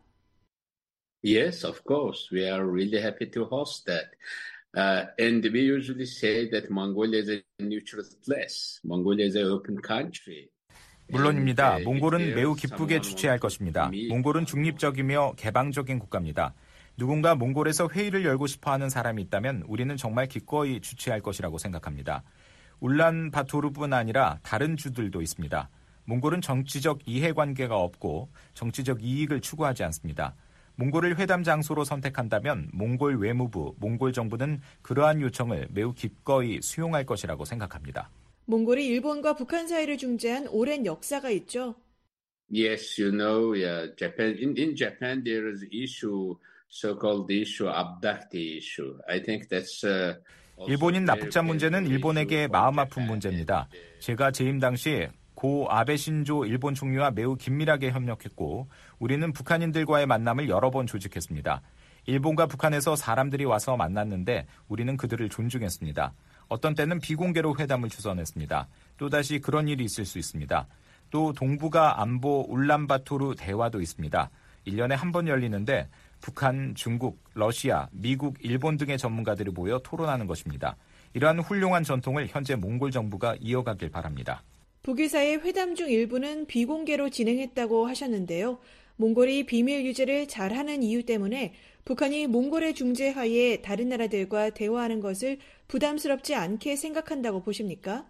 Yes, of course. We are really happy to host that. And we usually say that Mongolia is a neutral place. Mongolia is an open country. 물론입니다. 몽골은 매우 기쁘게 주최할 것입니다. 몽골은 중립적이며 개방적인 국가입니다. 누군가 몽골에서 회의를 열고 싶어하는 사람이 있다면 우리는 정말 기꺼이 주최할 것이라고 생각합니다. 울란바토르뿐 아니라 다른 주들도 있습니다. 몽골은 정치적 이해관계가 없고 정치적 이익을 추구하지 않습니다. 몽골을 회담 장소로 선택한다면 몽골 외무부, 몽골 정부는 그러한 요청을 매우 기꺼이 수용할 것이라고 생각합니다. 몽골이 일본과 북한 사이를 중재한 오랜 역사가 있죠. Yes, you know, Japan. In Japan, there is issue, so-called issue, abductee issue. I think that's. 일본인 납북자 문제는 일본에게 마음 아픈 문제입니다. 제가 재임 당시 고 아베 신조 일본 총리와 매우 긴밀하게 협력했고 우리는 북한인들과의 만남을 여러 번 조직했습니다. 일본과 북한에서 사람들이 와서 만났는데 우리는 그들을 존중했습니다. 어떤 때는 비공개로 회담을 주선했습니다. 또다시 그런 일이 있을 수 있습니다. 또 동북아 안보 울란바토르 대화도 있습니다. 1년에 한 번 열리는데 북한, 중국, 러시아, 미국, 일본 등의 전문가들이 모여 토론하는 것입니다. 이러한 훌륭한 전통을 현재 몽골 정부가 이어가길 바랍니다. 북일사의 회담 중 일부는 비공개로 진행했다고 하셨는데요. 몽골이 비밀 유지를 잘하는 이유 때문에 북한이 몽골의 중재하에 다른 나라들과 대화하는 것을 부담스럽지 않게 생각한다고 보십니까?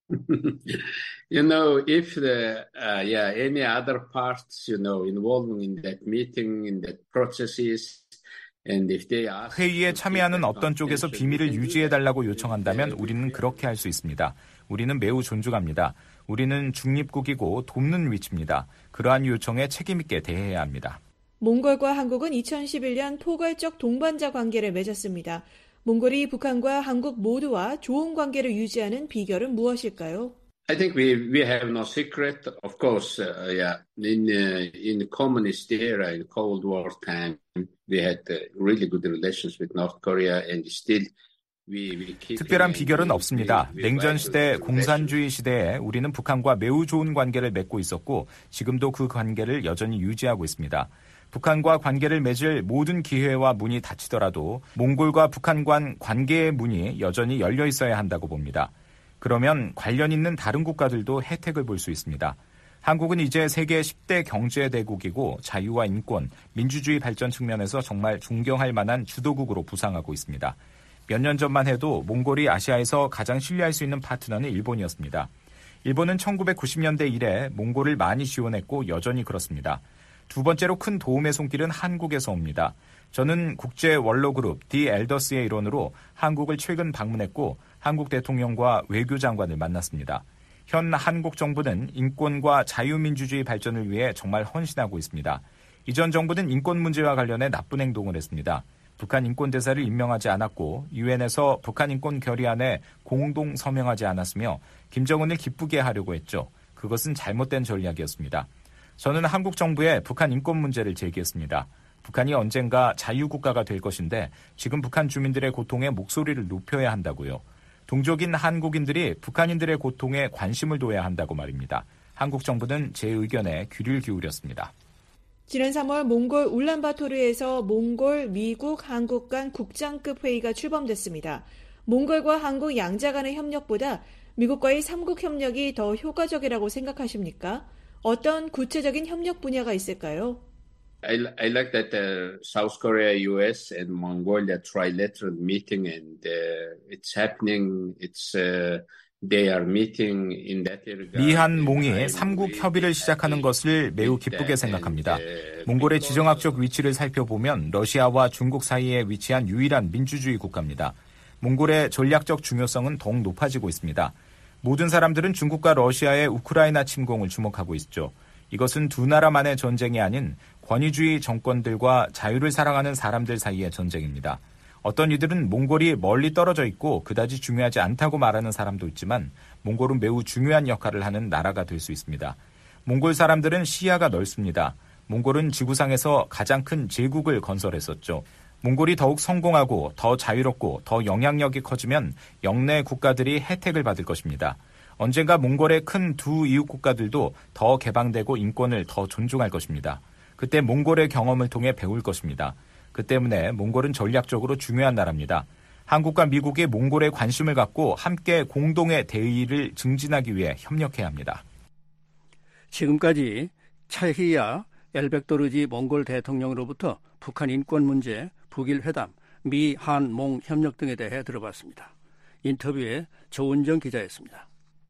You know, if any other parts, involving in that meeting, in that processes, and if they ask. 회의에 참여하는 어떤 쪽에서 비밀을 유지해달라고 요청한다면 우리는 그렇게 할 수 있습니다. 우리는 매우 존중합니다. 우리는 중립국이고 돕는 위치입니다. 그러한 요청에 책임있게 대해야 합니다. 몽골과 한국은 2011년 포괄적 동반자 관계를 맺었습니다. 몽골이 북한과 한국 모두와 좋은 관계를 유지하는 비결은 무엇일까요? I think we have no secret. Of course, in communist era, in Cold War time, we had really good relations with North Korea, and still. 특별한 비결은 없습니다. 냉전 시대, 공산주의 시대에 우리는 북한과 매우 좋은 관계를 맺고 있었고 지금도 그 관계를 여전히 유지하고 있습니다. 북한과 관계를 맺을 모든 기회와 문이 닫히더라도 몽골과 북한 간 관계의 문이 여전히 열려 있어야 한다고 봅니다. 그러면 관련 있는 다른 국가들도 혜택을 볼 수 있습니다. 한국은 이제 세계 10대 경제대국이고 자유와 인권, 민주주의 발전 측면에서 정말 존경할 만한 주도국으로 부상하고 있습니다. 몇 년 전만 해도 몽골이 아시아에서 가장 신뢰할 수 있는 파트너는 일본이었습니다. 일본은 1990년대 이래 몽골을 많이 지원했고 여전히 그렇습니다. 두 번째로 큰 도움의 손길은 한국에서 옵니다. 저는 국제 원로그룹 디 엘더스의 일원으로 한국을 최근 방문했고 한국 대통령과 외교장관을 만났습니다. 현 한국 정부는 인권과 자유민주주의 발전을 위해 정말 헌신하고 있습니다. 이전 정부는 인권 문제와 관련해 나쁜 행동을 했습니다. 북한 인권대사를 임명하지 않았고 유엔에서 북한 인권 결의안에 공동 서명하지 않았으며 김정은을 기쁘게 하려고 했죠. 그것은 잘못된 전략이었습니다. 저는 한국 정부에 북한 인권 문제를 제기했습니다. 북한이 언젠가 자유국가가 될 것인데 지금 북한 주민들의 고통에 목소리를 높여야 한다고요. 동족인 한국인들이 북한인들의 고통에 관심을 둬야 한다고 말입니다. 한국 정부는 제 의견에 귀를 기울였습니다. 지난 3월 몽골 울란바토르에서 몽골, 미국, 한국 간 국장급 회의가 출범됐습니다. 몽골과 한국 양자 간의 협력보다 미국과의 3국 협력이 더 효과적이라고 생각하십니까? 어떤 구체적인 협력 분야가 있을까요? I like that South Korea, US, and Mongolia trilateral meeting, and it's happening. They are meeting in that regard. 미한 몽이 3국 협의를 시작하는 것을 매우 기쁘게 생각합니다. 몽골의 지정학적 위치를 살펴보면 러시아와 중국 사이에 위치한 유일한 민주주의 국가입니다. 몽골의 전략적 중요성은 더욱 높아지고 있습니다. 모든 사람들은 중국과 러시아의 우크라이나 침공을 주목하고 있죠. 이것은 두 나라만의 전쟁이 아닌 권위주의 정권들과 자유를 사랑하는 사람들 사이의 전쟁입니다. 어떤 이들은 몽골이 멀리 떨어져 있고 그다지 중요하지 않다고 말하는 사람도 있지만 몽골은 매우 중요한 역할을 하는 나라가 될 수 있습니다. 몽골 사람들은 시야가 넓습니다. 몽골은 지구상에서 가장 큰 제국을 건설했었죠. 몽골이 더욱 성공하고 더 자유롭고 더 영향력이 커지면 영내 국가들이 혜택을 받을 것입니다. 언젠가 몽골의 큰 두 이웃 국가들도 더 개방되고 인권을 더 존중할 것입니다. 그때 몽골의 경험을 통해 배울 것입니다. 그 때문에 몽골은 전략적으로 중요한 나라입니다. 한국과 미국이 몽골에 관심을 갖고 함께 공동의 대의를 증진하기 위해 협력해야 합니다. 지금까지 차히야 엘백도르지 몽골 대통령으로부터 북한 인권 문제, 북일 회담, 미, 한, 몽 협력 등에 대해 들어봤습니다. 인터뷰에 조은정 기자였습니다.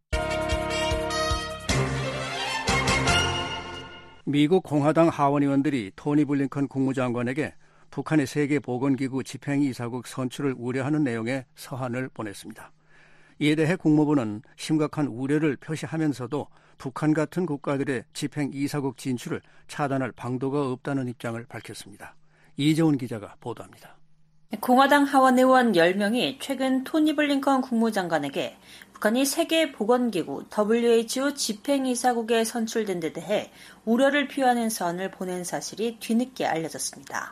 미국 공화당 하원 의원들이 토니 블링컨 국무장관에게 북한의 세계보건기구 집행이사국 선출을 우려하는 내용의 서한을 보냈습니다. 이에 대해 국무부는 심각한 우려를 표시하면서도 북한 같은 국가들의 집행이사국 진출을 차단할 방도가 없다는 입장을 밝혔습니다. 이재훈 기자가 보도합니다. 공화당 하원 의원 10명이 최근 토니 블링컨 국무장관에게 북한이 세계보건기구 WHO 집행이사국에 선출된 데 대해 우려를 표하는 서한을 보낸 사실이 뒤늦게 알려졌습니다.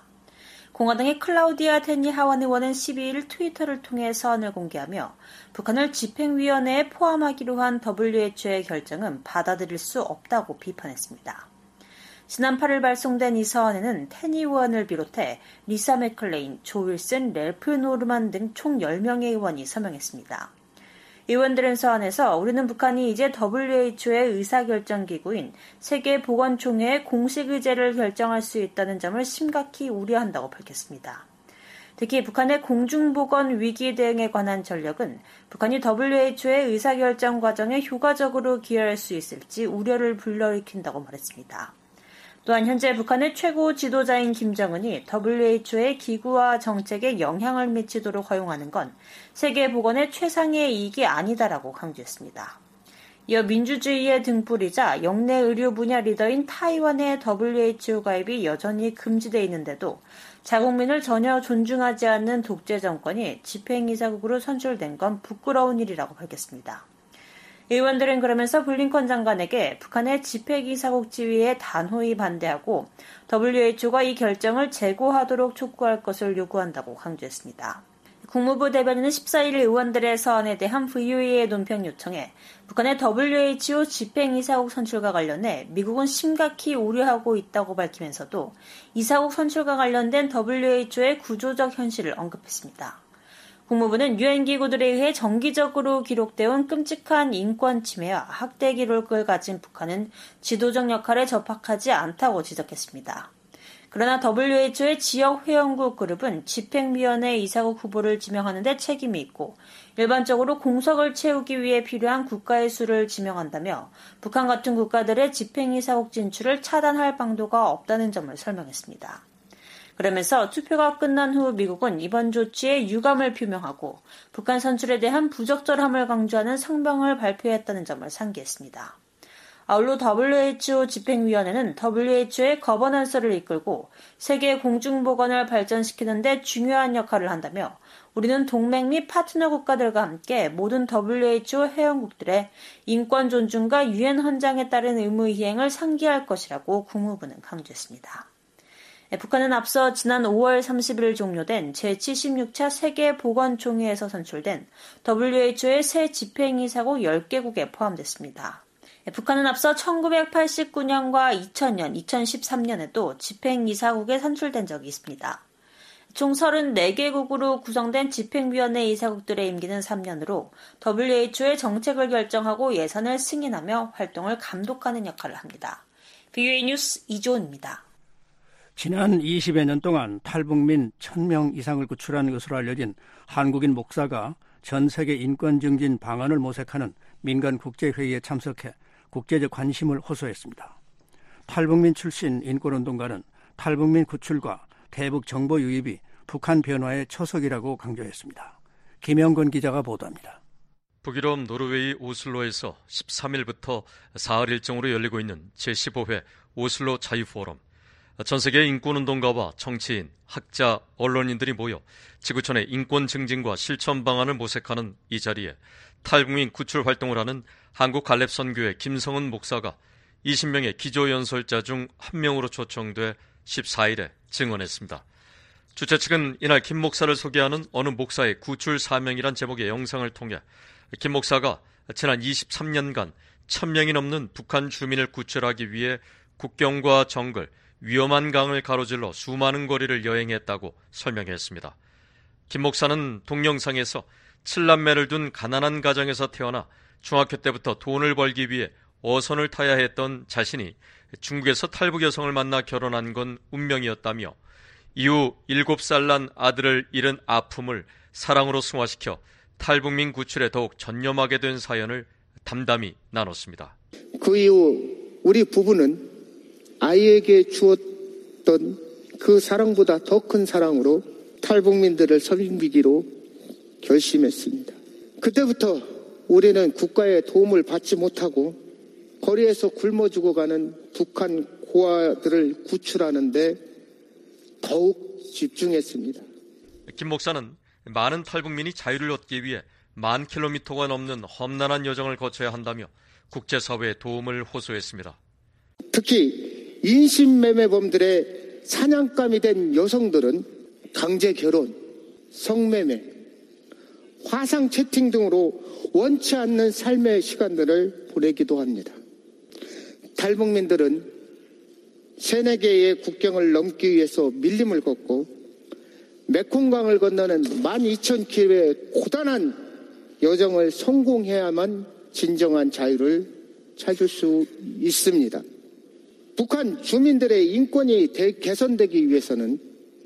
공화당의 클라우디아 테니 하원 의원은 12일 트위터를 통해 서한을 공개하며 북한을 집행위원회에 포함하기로 한 WHO의 결정은 받아들일 수 없다고 비판했습니다. 지난 8일 발송된 이 서한에는 테니 의원을 비롯해 리사 맥클레인, 조 윌슨, 렐프 노르만 등 총 10명의 의원이 서명했습니다. 의원들은 서한에서 우리는 북한이 이제 WHO의 의사결정기구인 세계보건총회의 공식 의제를 결정할 수 있다는 점을 심각히 우려한다고 밝혔습니다. 특히 북한의 공중보건 위기 대응에 관한 전력은 북한이 WHO의 의사결정 과정에 효과적으로 기여할 수 있을지 우려를 불러일으킨다고 말했습니다. 또한 현재 북한의 최고 지도자인 김정은이 WHO의 기구와 정책에 영향을 미치도록 허용하는 건 세계보건의 최상의 이익이 아니다라고 강조했습니다. 이어 민주주의의 등불이자 영내 의료 분야 리더인 타이완의 WHO 가입이 여전히 금지되어 있는데도 자국민을 전혀 존중하지 않는 독재 정권이 집행이사국으로 선출된 건 부끄러운 일이라고 밝혔습니다. 의원들은 그러면서 블링컨 장관에게 북한의 집행이사국 지위에 단호히 반대하고 WHO가 이 결정을 재고하도록 촉구할 것을 요구한다고 강조했습니다. 국무부 대변인은 14일 의원들의 서한에 대한 VOA의 논평 요청에 북한의 WHO 집행이사국 선출과 관련해 미국은 심각히 우려하고 있다고 밝히면서도 이사국 선출과 관련된 WHO의 구조적 현실을 언급했습니다. 국무부는 유엔 기구들에 의해 정기적으로 기록되어 온 끔찍한 인권 침해와 학대 기록을 가진 북한은 지도적 역할에 적합하지 않다고 지적했습니다. 그러나 WHO의 지역 회원국 그룹은 집행위원회 이사국 후보를 지명하는 데 책임이 있고 일반적으로 공석을 채우기 위해 필요한 국가의 수를 지명한다며 북한 같은 국가들의 집행이사국 진출을 차단할 방도가 없다는 점을 설명했습니다. 그러면서 투표가 끝난 후 미국은 이번 조치에 유감을 표명하고 북한 선출에 대한 부적절함을 강조하는 성명을 발표했다는 점을 상기했습니다. 아울러 WHO 집행위원회는 WHO의 거버넌스를 이끌고 세계 공중보건을 발전시키는 데 중요한 역할을 한다며 우리는 동맹 및 파트너 국가들과 함께 모든 WHO 회원국들의 인권 존중과 유엔 헌장에 따른 의무 이행을 상기할 것이라고 국무부는 강조했습니다. 북한은 앞서 지난 5월 30일 종료된 제76차 세계보건총회에서 선출된 WHO의 새 집행이사국 10개국에 포함됐습니다. 북한은 앞서 1989년과 2000년, 2013년에도 집행이사국에 선출된 적이 있습니다. 총 34개국으로 구성된 집행위원회 이사국들의 임기는 3년으로 WHO의 정책을 결정하고 예산을 승인하며 활동을 감독하는 역할을 합니다. VOA 뉴스 이조은입니다. 지난 20여 년 동안 탈북민 1000명 이상을 구출한 것으로 알려진 한국인 목사가 전 세계 인권 증진 방안을 모색하는 민간 국제회의에 참석해 국제적 관심을 호소했습니다. 탈북민 출신 인권운동가는 탈북민 구출과 대북 정보 유입이 북한 변화의 초석이라고 강조했습니다. 김영건 기자가 보도합니다. 북유럽 노르웨이 오슬로에서 13일부터 사흘 일정으로 열리고 있는 제15회 오슬로 자유포럼. 전 세계 인권운동가와 정치인, 학자, 언론인들이 모여 지구촌의 인권 증진과 실천 방안을 모색하는 이 자리에 탈북민 구출 활동을 하는 한국 갈렙 선교회 김성은 목사가 20명의 기조연설자 중 한 명으로 초청돼 14일에 증언했습니다. 주최 측은 이날 김 목사를 소개하는 어느 목사의 구출 사명이란 제목의 영상을 통해 김 목사가 지난 23년간 1000명이 넘는 북한 주민을 구출하기 위해 국경과 정글, 위험한 강을 가로질러 수많은 거리를 여행했다고 설명했습니다. 김 목사는 동영상에서 7남매를 둔 가난한 가정에서 태어나 중학교 때부터 돈을 벌기 위해 어선을 타야 했던 자신이 중국에서 탈북 여성을 만나 결혼한 건 운명이었다며 이후 7살 난 아들을 잃은 아픔을 사랑으로 승화시켜 탈북민 구출에 더욱 전념하게 된 사연을 담담히 나눴습니다. 그 이후 우리 부부는 아이에게 주었던 그 사랑보다 더 큰 사랑으로 탈북민들을 섬기기로 결심했습니다. 그때부터 우리는 국가의 도움을 받지 못하고 거리에서 굶어 죽어가는 북한 고아들을 구출하는 데 더욱 집중했습니다. 김 목사는 많은 탈북민이 자유를 얻기 위해 10,000km가 넘는 험난한 여정을 거쳐야 한다며 국제사회의 도움을 호소했습니다. 특히 인신매매범들의 사냥감이 된 여성들은 강제 결혼, 성매매, 화상 채팅 등으로 원치 않는 삶의 시간들을 보내기도 합니다. 탈북민들은 3-4개의 국경을 넘기 위해서 밀림을 걷고 메콩강을 건너는 12,000km의 고단한 여정을 성공해야만 진정한 자유를 찾을 수 있습니다. 북한 주민들의 인권이 개선되기 위해서는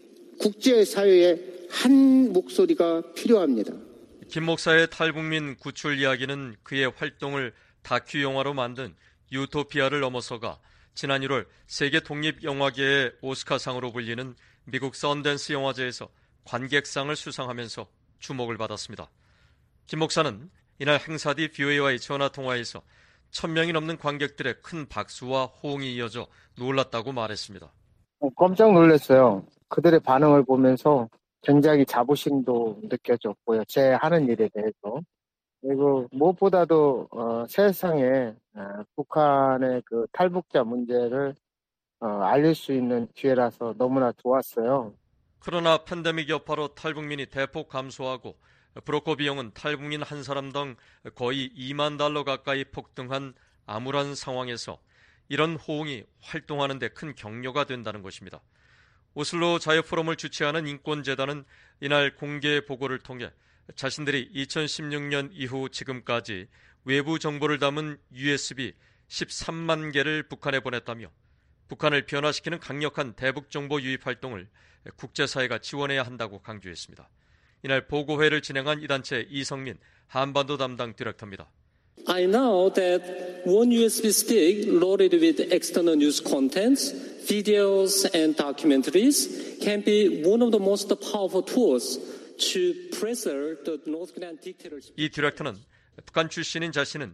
국제사회의 한 목소리가 필요합니다. 김 목사의 탈북민 구출 이야기는 그의 활동을 다큐 영화로 만든 유토피아를 넘어서가 지난 1월 세계 독립영화계의 오스카상으로 불리는 미국 썬댄스 영화제에서 관객상을 수상하면서 주목을 받았습니다. 김 목사는 이날 행사 뒤 VOA와의 전화통화에서 1000명이 넘는 관객들의 큰 박수와 호응이 이어져 놀랐다고 말했습니다. 깜짝 놀랐어요. 그들의 반응을 보면서 굉장히 자부심도 느껴졌고요. 제 하는 일에 대해서. 그리고 무엇보다도 세상에 북한의 그 탈북자 문제를 알릴 수 있는 기회라서 너무나 좋았어요. 그러나 팬데믹 여파로 탈북민이 대폭 감소하고 브로커 비용은 탈북민 한 사람당 거의 $20,000 가까이 폭등한 암울한 상황에서 이런 호응이 활동하는 데 큰 격려가 된다는 것입니다. 오슬로 자유포럼을 주최하는 인권재단은 이날 공개 보고를 통해 자신들이 2016년 이후 지금까지 외부 정보를 담은 USB 13만 개를 북한에 보냈다며 북한을 변화시키는 강력한 대북 정보 유입 활동을 국제사회가 지원해야 한다고 강조했습니다. 이날 보고회를 진행한 이 단체 이성민 한반도 담당 디렉터입니다. I know that one USB stick loaded with external news contents, videos and documentaries can be one of the most powerful tools to pressure the North Korean dictatorship. 이 디렉터는 북한 출신인 자신은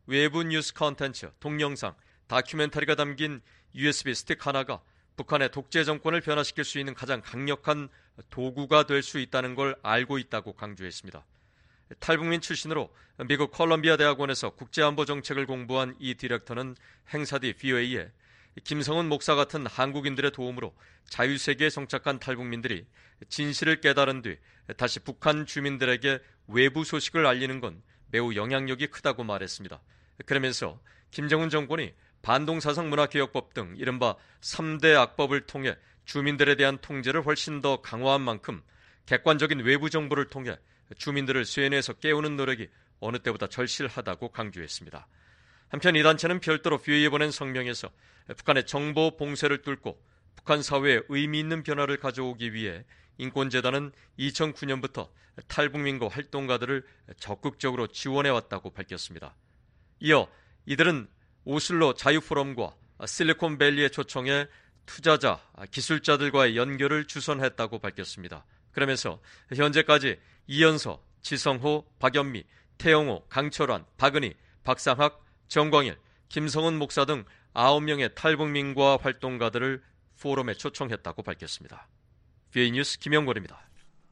외부 뉴스 콘텐츠, 동영상, 다큐멘터리가 담긴 USB 스틱 하나가 북한의 독재 정권을 변화시킬 수 있는 가장 강력한 도구가 될 수 있다는 걸 알고 있다고 강조했습니다. 탈북민 출신으로 미국 콜럼비아 대학원에서 국제안보 정책을 공부한 이 디렉터는 행사 뒤 VOA에 김성은 목사 같은 한국인들의 도움으로 자유세계에 정착한 탈북민들이 진실을 깨달은 뒤 다시 북한 주민들에게 외부 소식을 알리는 건 매우 영향력이 크다고 말했습니다. 그러면서 김정은 정권이 반동사상 문화개혁법 등 이른바 3대 악법을 통해 주민들에 대한 통제를 훨씬 더 강화한 만큼 객관적인 외부 정보를 통해 주민들을 쇠뇌에서 깨우는 노력이 어느 때보다 절실하다고 강조했습니다. 한편 이 단체는 별도로 VOA에 보낸 성명에서 북한의 정보 봉쇄를 뚫고 북한 사회에 의미 있는 변화를 가져오기 위해 인권재단은 2009년부터 탈북민과 활동가들을 적극적으로 지원해왔다고 밝혔습니다. 이어 이들은 오슬로 자유포럼과 실리콘밸리의 초청에 투자자, 기술자들과의 연결을 주선했다고 밝혔습니다. 그러면서 현재까지 이연서, 지성호, 박연미, 태영호, 강철환, 박은희, 박상학, 정광일, 김성은 목사 등 9명의 탈북민과 활동가들을 포럼에 초청했다고 밝혔습니다. VOA 뉴스 김영권입니다.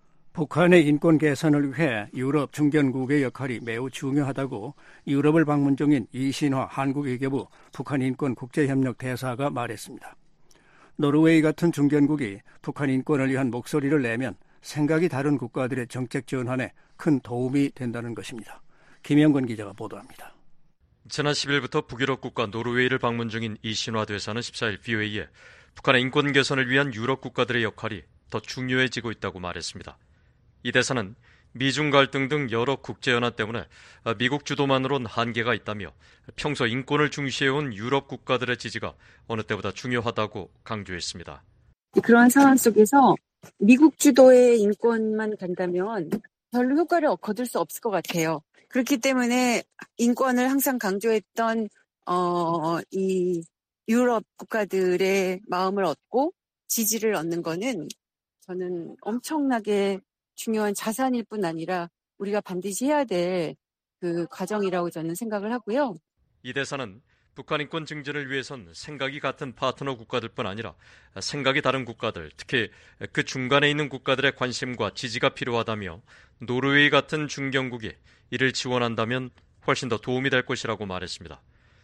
북한의 인권 개선을 위해 유럽 중견국의 역할이 매우 중요하다고 유럽을 방문 중인 이신화 한국외교부 북한 인권 국제협력 대사가 말했습니다. 노르웨이 같은 중견국이 북한 인권을 위한 목소리를 내면 생각이 다른 국가들의 정책 전환에 큰 도움이 된다는 것입니다. 김영건 기자가 보도합니다. 지난 10일부터 북유럽 국가 노르웨이를 방문 중인 이신화 대사는 14일 VOA에 북한의 인권 개선을 위한 유럽 국가들의 역할이 더 중요해지고 있다고 말했습니다. 이 대사는 미중 갈등 등 여러 국제연화 때문에 미국 주도만으로는 한계가 있다며 평소 인권을 중시해온 유럽 국가들의 지지가 어느 때보다 중요하다고 강조했습니다. 그런 상황 속에서 미국 주도의 인권만 간다면 별로 효과를 거둘 수 없을 것 같아요. 그렇기 때문에 인권을 항상 강조했던 이 유럽 국가들의 마음을 얻고 지지를 얻는 거는 저는 엄청나게 중요한 자산일 뿐 아니라 우리가 반드시 해야 될 그 과정이라고 저는 생각을 하고요. 이 대사는 북한 인권 증진을 위해선 생각이 같은 파트너 국가들뿐 아니라 생각이 다른 국가들, 특히 그 중간에 있는 국가들의 관심과 지지가 필요하다며 노르웨이 같은 중견국이 이를 지원한다면 훨씬 더 도움이 될 것이라고 말했습니다.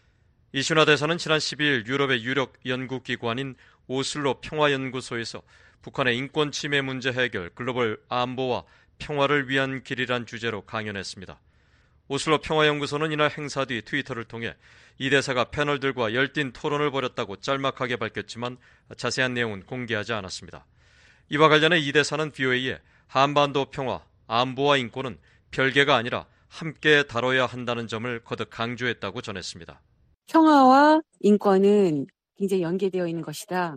이신화 대사는 지난 12일 유럽의 유력 연구기관인 오슬로 평화연구소에서 북한의 인권 침해 문제 해결, 글로벌 안보와 평화를 위한 길이란 주제로 강연했습니다. 오슬로 평화연구소는 이날 행사 뒤 트위터를 통해 이 대사가 패널들과 열띤 토론을 벌였다고 짤막하게 밝혔지만 자세한 내용은 공개하지 않았습니다. 이와 관련해 이 대사는 VOA에 한반도 평화, 안보와 인권은 별개가 아니라 함께 다뤄야 한다는 점을 거듭 강조했다고 전했습니다. 평화와 인권은 굉장히 연계되어 있는 것이다.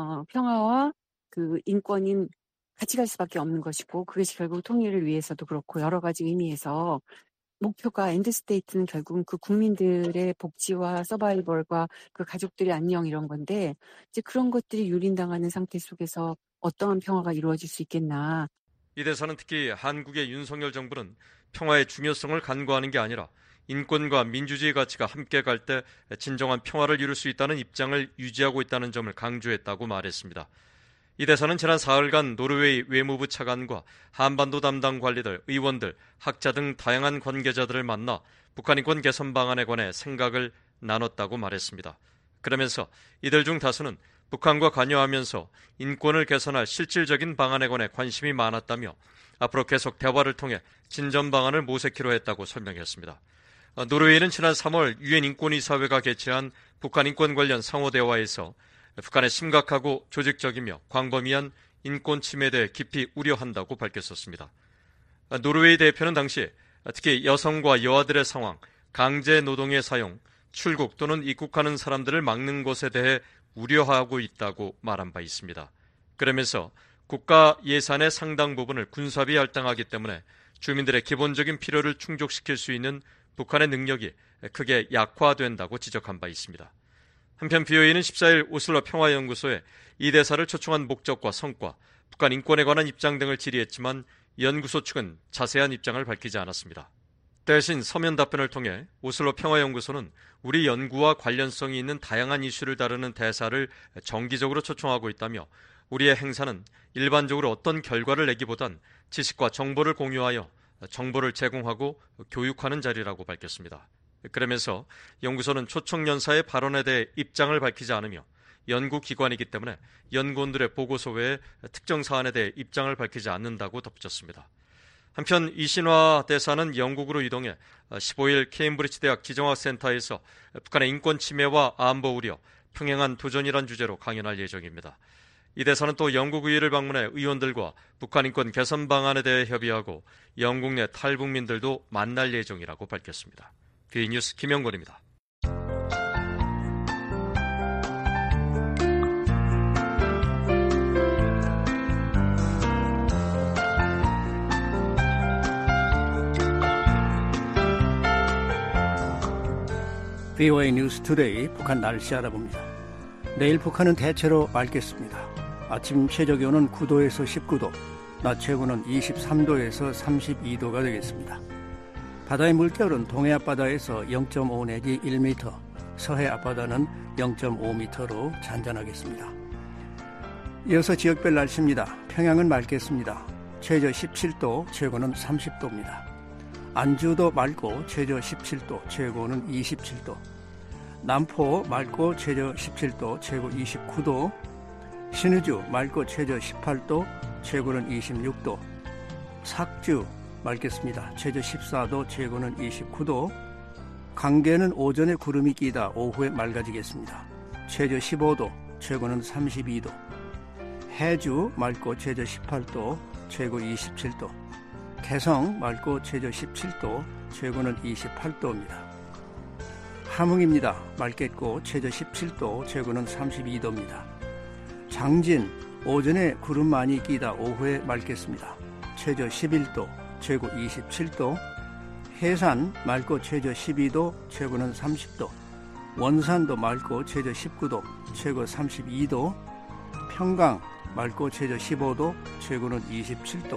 평화와 그 인권은 같이 갈 수밖에 없는 것이고 그것이 결국 통일을 위해서도 그렇고 여러 가지 의미에서 목표가 엔드스테이트는 결국은 그 국민들의 복지와 서바이벌과 그 가족들의 안녕 이런 건데 이제 그런 것들이 유린당하는 상태 속에서 어떠한 평화가 이루어질 수 있겠나. 이 대사는 특히 한국의 윤석열 정부는 평화의 중요성을 간과하는 게 아니라 인권과 민주주의 가치가 함께 갈 때 진정한 평화를 이룰 수 있다는 입장을 유지하고 있다는 점을 강조했다고 말했습니다. 이 대사는 지난 사흘간 노르웨이 외무부 차관과 한반도 담당 관리들, 의원들, 학자 등 다양한 관계자들을 만나 북한 인권 개선 방안에 관해 생각을 나눴다고 말했습니다. 그러면서 이들 중 다수는 북한과 관여하면서 인권을 개선할 실질적인 방안에 관해 관심이 많았다며 앞으로 계속 대화를 통해 진전 방안을 모색키로 했다고 설명했습니다. 노르웨이는 지난 3월 유엔 인권이사회가 개최한 북한 인권 관련 상호대화에서 북한의 심각하고 조직적이며 광범위한 인권 침해에 대해 깊이 우려한다고 밝혔었습니다. 노르웨이 대표는 당시 특히 여성과 여아들의 상황, 강제 노동의 사용, 출국 또는 입국하는 사람들을 막는 것에 대해 우려하고 있다고 말한 바 있습니다. 그러면서 국가 예산의 상당 부분을 군사비에 할당하기 때문에 주민들의 기본적인 필요를 충족시킬 수 있는 북한의 능력이 크게 약화된다고 지적한 바 있습니다. 한편 VOA는 14일 오슬로 평화연구소에 이 대사를 초청한 목적과 성과, 북한 인권에 관한 입장 등을 질의했지만 연구소 측은 자세한 입장을 밝히지 않았습니다. 대신 서면 답변을 통해 오슬로 평화연구소는 우리 연구와 관련성이 있는 다양한 이슈를 다루는 대사를 정기적으로 초청하고 있다며 우리의 행사는 일반적으로 어떤 결과를 내기보단 지식과 정보를 공유하여 정보를 제공하고 교육하는 자리라고 밝혔습니다. 그러면서 연구소는 초청 연사의 발언에 대해 입장을 밝히지 않으며 연구기관이기 때문에 연구원들의 보고서 외에 특정 사안에 대해 입장을 밝히지 않는다고 덧붙였습니다. 한편 이신화 대사는 영국으로 이동해 15일 케임브리지 대학 지정학센터에서 북한의 인권 침해와 안보 우려, 평행한 도전이란 주제로 강연할 예정입니다. 이 대사는 또 영국 의회를 방문해 의원들과 북한 인권 개선 방안에 대해 협의하고 영국 내 탈북민들도 만날 예정이라고 밝혔습니다. B뉴스 김영권입니다. VOA 뉴스 투데이 북한 날씨 알아봅니다. 내일 북한은 대체로 맑겠습니다. 아침 최저 기온은 9도에서 19도, 낮 최고는 23도에서 32도가 되겠습니다. 바다의 물결은 동해 앞바다에서 0.5 내지 1m, 서해 앞바다는 0.5m로 잔잔하겠습니다. 이어서 지역별 날씨입니다. 평양은 맑겠습니다. 최저 17도, 최고는 30도입니다. 안주도 맑고 최저 17도, 최고는 27도. 남포 맑고 최저 17도, 최고 29도. 신의주 맑고 최저 18도, 최고는 26도. 삭주 맑겠습니다. 최저 14도, 최고는 29도. 강계는 오전에 구름이 끼다 오후에 맑아지겠습니다. 최저 15도, 최고는 32도. 해주 맑고 최저 18도, 최고 27도. 개성 맑고 최저 17도, 최고는 28도입니다. 함흥입니다. 맑겠고 최저 17도, 최고는 32도입니다. 장진 오전에 구름 많이 끼다 오후에 맑겠습니다. 최저 11도, 최고 27도. 해산 맑고 최저 12도, 최고는 30도. 원산도 맑고 최저 19도, 최고 32도. 평강 맑고 최저 15도, 최고는 27도.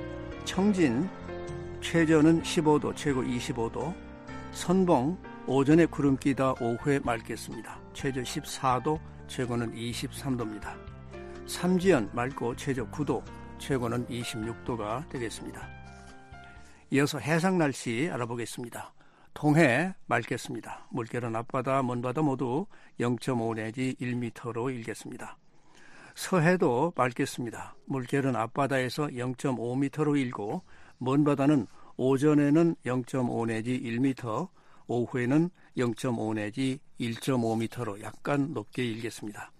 청진 최저는 15도, 최고 25도. 선봉 오전에 구름 끼다 오후에 맑겠습니다. 최저 14도, 최고는 23도입니다. 삼지연 맑고 최저 9도, 최고는 26도가 되겠습니다. 이어서 해상 날씨 알아보겠습니다. 동해 맑겠습니다. 물결은 앞바다, 먼바다 모두 0.5 내지 1m로 일겠습니다. 서해도 맑겠습니다. 물결은 앞바다에서 0.5m로 일고 먼바다는 오전에는 0.5 내지 1m, 오후에는 0.5 내지 1.5m로 약간 높게 일겠습니다.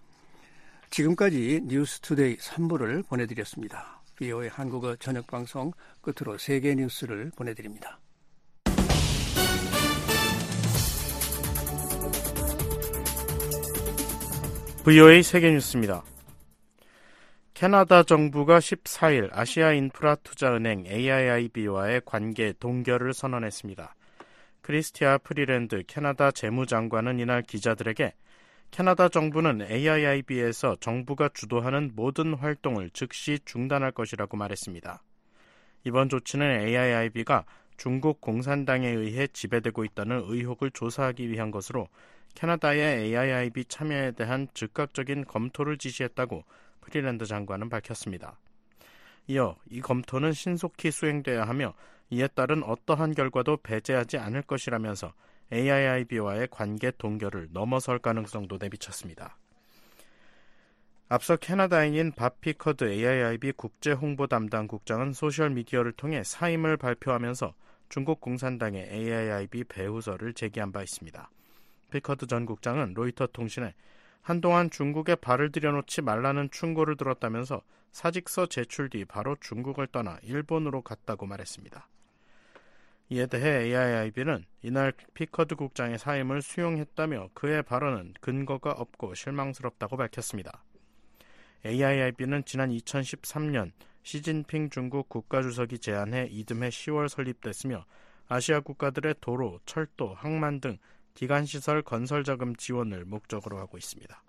지금까지 뉴스투데이 3부를 보내드렸습니다. VOA 한국어 저녁방송 끝으로 세계 뉴스를 보내드립니다. VOA 세계 뉴스입니다. 캐나다 정부가 14일 아시아인프라투자은행 AIIB와의 관계 동결을 선언했습니다. 크리스티아 프리랜드 캐나다 재무장관은 이날 기자들에게 캐나다 정부는 AIIB에서 정부가 주도하는 모든 활동을 즉시 중단할 것이라고 말했습니다. 이번 조치는 AIIB가 중국 공산당에 의해 지배되고 있다는 의혹을 조사하기 위한 것으로 캐나다의 AIIB 참여에 대한 즉각적인 검토를 지시했다고 프리랜드 장관은 밝혔습니다. 이어 이 검토는 신속히 수행돼야 하며 이에 따른 어떠한 결과도 배제하지 않을 것이라면서 AIIB와의 관계 동결을 넘어설 가능성도 내비쳤습니다. 앞서 캐나다인인 밥 피커드 AIIB 국제홍보 담당 국장은 소셜미디어를 통해 사임을 발표하면서 중국 공산당의 AIIB 배후설을 제기한 바 있습니다. 피커드 전 국장은 로이터 통신에 한동안 중국에 발을 들여놓지 말라는 충고를 들었다면서 사직서 제출 뒤 바로 중국을 떠나 일본으로 갔다고 말했습니다. 이에 대해 AIIB는 이날 피커드 국장의 사임을 수용했다며 그의 발언은 근거가 없고 실망스럽다고 밝혔습니다. AIIB는 지난 2013년 시진핑 중국 국가주석이 제안해 이듬해 10월 설립됐으며 아시아 국가들의 도로, 철도, 항만 등 기간시설 건설 자금 지원을 목적으로 하고 있습니다.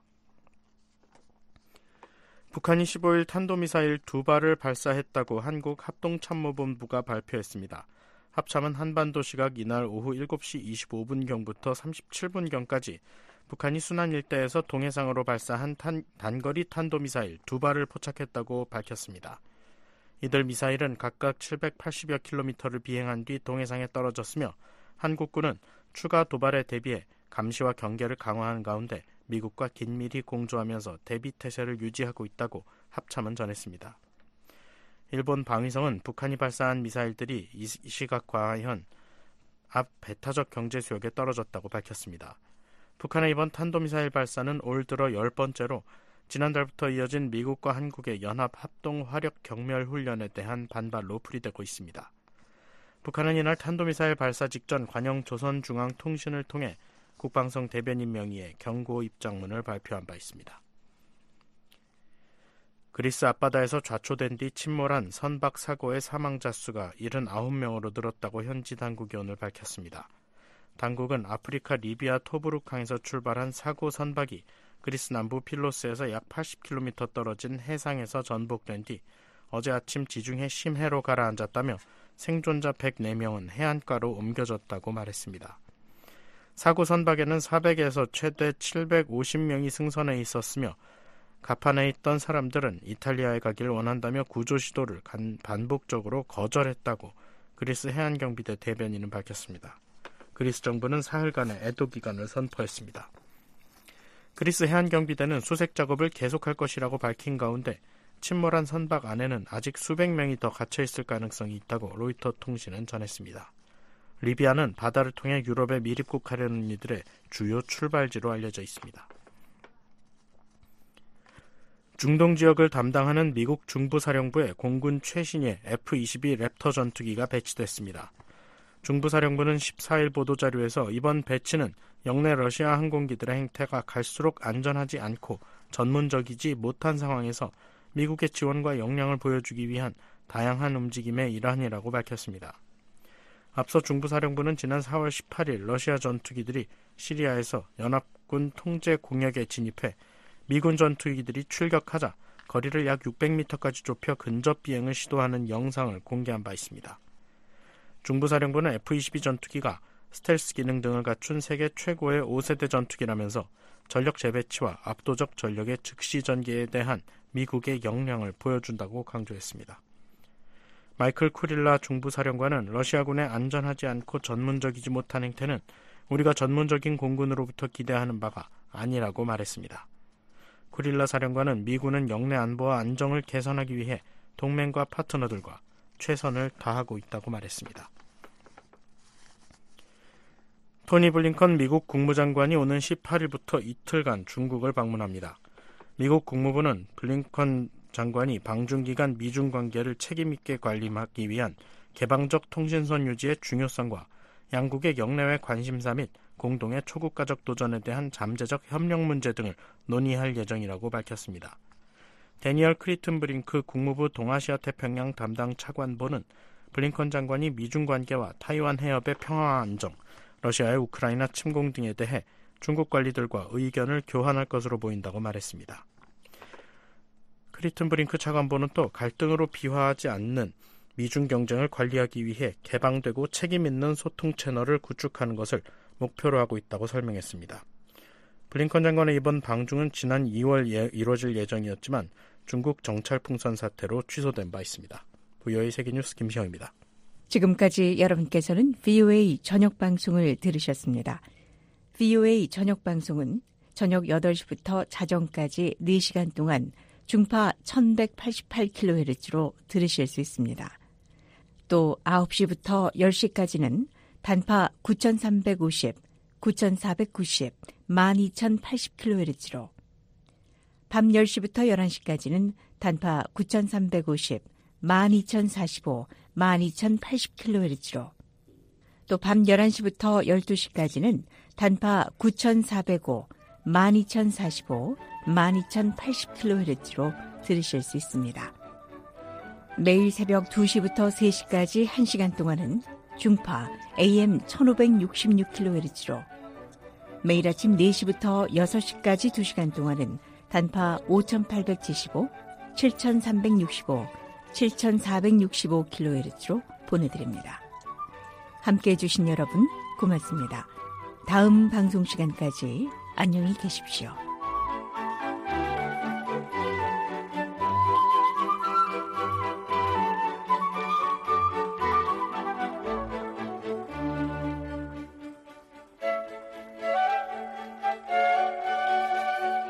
북한이 15일 탄도미사일 2발을 발사했다고 한국 합동참모본부가 발표했습니다. 합참은 한반도 시각 이날 오후 7시 25분경부터 37분경까지 북한이 수난 일대에서 동해상으로 발사한 단거리 탄도미사일 2발을 포착했다고 밝혔습니다. 이들 미사일은 각각 780여 킬로미터를 비행한 뒤 동해상에 떨어졌으며 한국군은 추가 도발에 대비해 감시와 경계를 강화하는 가운데 미국과 긴밀히 공조하면서 대비 태세를 유지하고 있다고 합참은 전했습니다. 일본 방위성은 북한이 발사한 미사일들이 이 시각 과연 앞 배타적 경제 수역에 떨어졌다고 밝혔습니다. 북한의 이번 탄도미사일 발사는 올 들어 10번째로 지난달부터 이어진 미국과 한국의 연합 합동 화력 경멸 훈련에 대한 반발로 풀이되고 있습니다. 북한은 이날 탄도미사일 발사 직전 관영 조선중앙통신을 통해 국방성 대변인 명의의 경고 입장문을 발표한 바 있습니다. 그리스 앞바다에서 좌초된 뒤 침몰한 선박 사고의 사망자 수가 79명으로 늘었다고 현지 당국이 오늘 밝혔습니다. 당국은 아프리카 리비아 토브룩항에서 출발한 사고 선박이 그리스 남부 필로스에서 약 80km 떨어진 해상에서 전복된 뒤 어제 아침 지중해 심해로 가라앉았다며 생존자 104명은 해안가로 옮겨졌다고 말했습니다. 사고 선박에는 400에서 최대 750명이 승선해 있었으며 갑판에 있던 사람들은 이탈리아에 가길 원한다며 구조 시도를 반복적으로 거절했다고 그리스 해안경비대 대변인은 밝혔습니다. 그리스 정부는 사흘간의 애도 기간을 선포했습니다. 그리스 해안경비대는 수색 작업을 계속할 것이라고 밝힌 가운데 침몰한 선박 안에는 아직 수백 명이 더 갇혀있을 가능성이 있다고 로이터 통신은 전했습니다. 리비아는 바다를 통해 유럽에 밀입국하려는 이들의 주요 출발지로 알려져 있습니다. 중동 지역을 담당하는 미국 중부사령부에 공군 최신의 F-22 랩터 전투기가 배치됐습니다. 중부사령부는 14일 보도자료에서 이번 배치는 영내 러시아 항공기들의 행태가 갈수록 안전하지 않고 전문적이지 못한 상황에서 미국의 지원과 역량을 보여주기 위한 다양한 움직임의 일환이라고 밝혔습니다. 앞서 중부사령부는 지난 4월 18일 러시아 전투기들이 시리아에서 연합군 통제 공역에 진입해 미군 전투기들이 출격하자 거리를 약 600m까지 좁혀 근접 비행을 시도하는 영상을 공개한 바 있습니다. 중부사령부는 F-22 전투기가 스텔스 기능 등을 갖춘 세계 최고의 5세대 전투기라면서 전력 재배치와 압도적 전력의 즉시 전개에 대한 미국의 역량을 보여준다고 강조했습니다. 마이클 쿠릴라 중부사령관은 러시아군의 안전하지 않고 전문적이지 못한 행태는 우리가 전문적인 공군으로부터 기대하는 바가 아니라고 말했습니다. 쿠릴라 사령관은 미군은 영내 안보와 안정을 개선하기 위해 동맹과 파트너들과 최선을 다하고 있다고 말했습니다. 토니 블링컨 미국 국무장관이 오는 18일부터 이틀간 중국을 방문합니다. 미국 국무부는 블링컨 장관이 방중기간 미중 관계를 책임있게 관리하기 위한 개방적 통신선 유지의 중요성과 양국의 영내외 관심사 및 공동의 초국가적 도전에 대한 잠재적 협력 문제 등을 논의할 예정이라고 밝혔습니다. 데니얼 크리튼브링크 국무부 동아시아 태평양 담당 차관보는 블링컨 장관이 미중 관계와 타이완 해협의 평화와 안정, 러시아의 우크라이나 침공 등에 대해 중국 관리들과 의견을 교환할 것으로 보인다고 말했습니다. 크리튼브링크 차관보는 또 갈등으로 비화하지 않는 미중 경쟁을 관리하기 위해 개방되고 책임있는 소통 채널을 구축하는 것을 목표로 하고 있다고 설명했습니다. 블링컨 장관의 이번 방중은 지난 2월 이뤄질 예정이었지만 중국 정찰풍선 사태로 취소된 바 있습니다. VOA 세계뉴스 김시영입니다. 지금까지 여러분께서는 VOA 저녁방송을 들으셨습니다. VOA 저녁방송은 저녁 8시부터 자정까지 4시간 동안 중파 1188kHz로 들으실 수 있습니다. 또 9시부터 10시까지는 단파 9350, 9490, 12080kHz로, 밤 10시부터 11시까지는 단파 9350, 12045, 12080kHz로, 또 밤 11시부터 12시까지는 단파 9405, 12045, 12080kHz로 들으실 수 있습니다. 매일 새벽 2시부터 3시까지 1시간 동안은 중파 AM 1566kHz로, 매일 아침 4시부터 6시까지 2시간 동안은 단파 5875, 7365, 7465kHz로 보내드립니다. 함께해 주신 여러분 고맙습니다. 다음 방송 시간까지 안녕히 계십시오.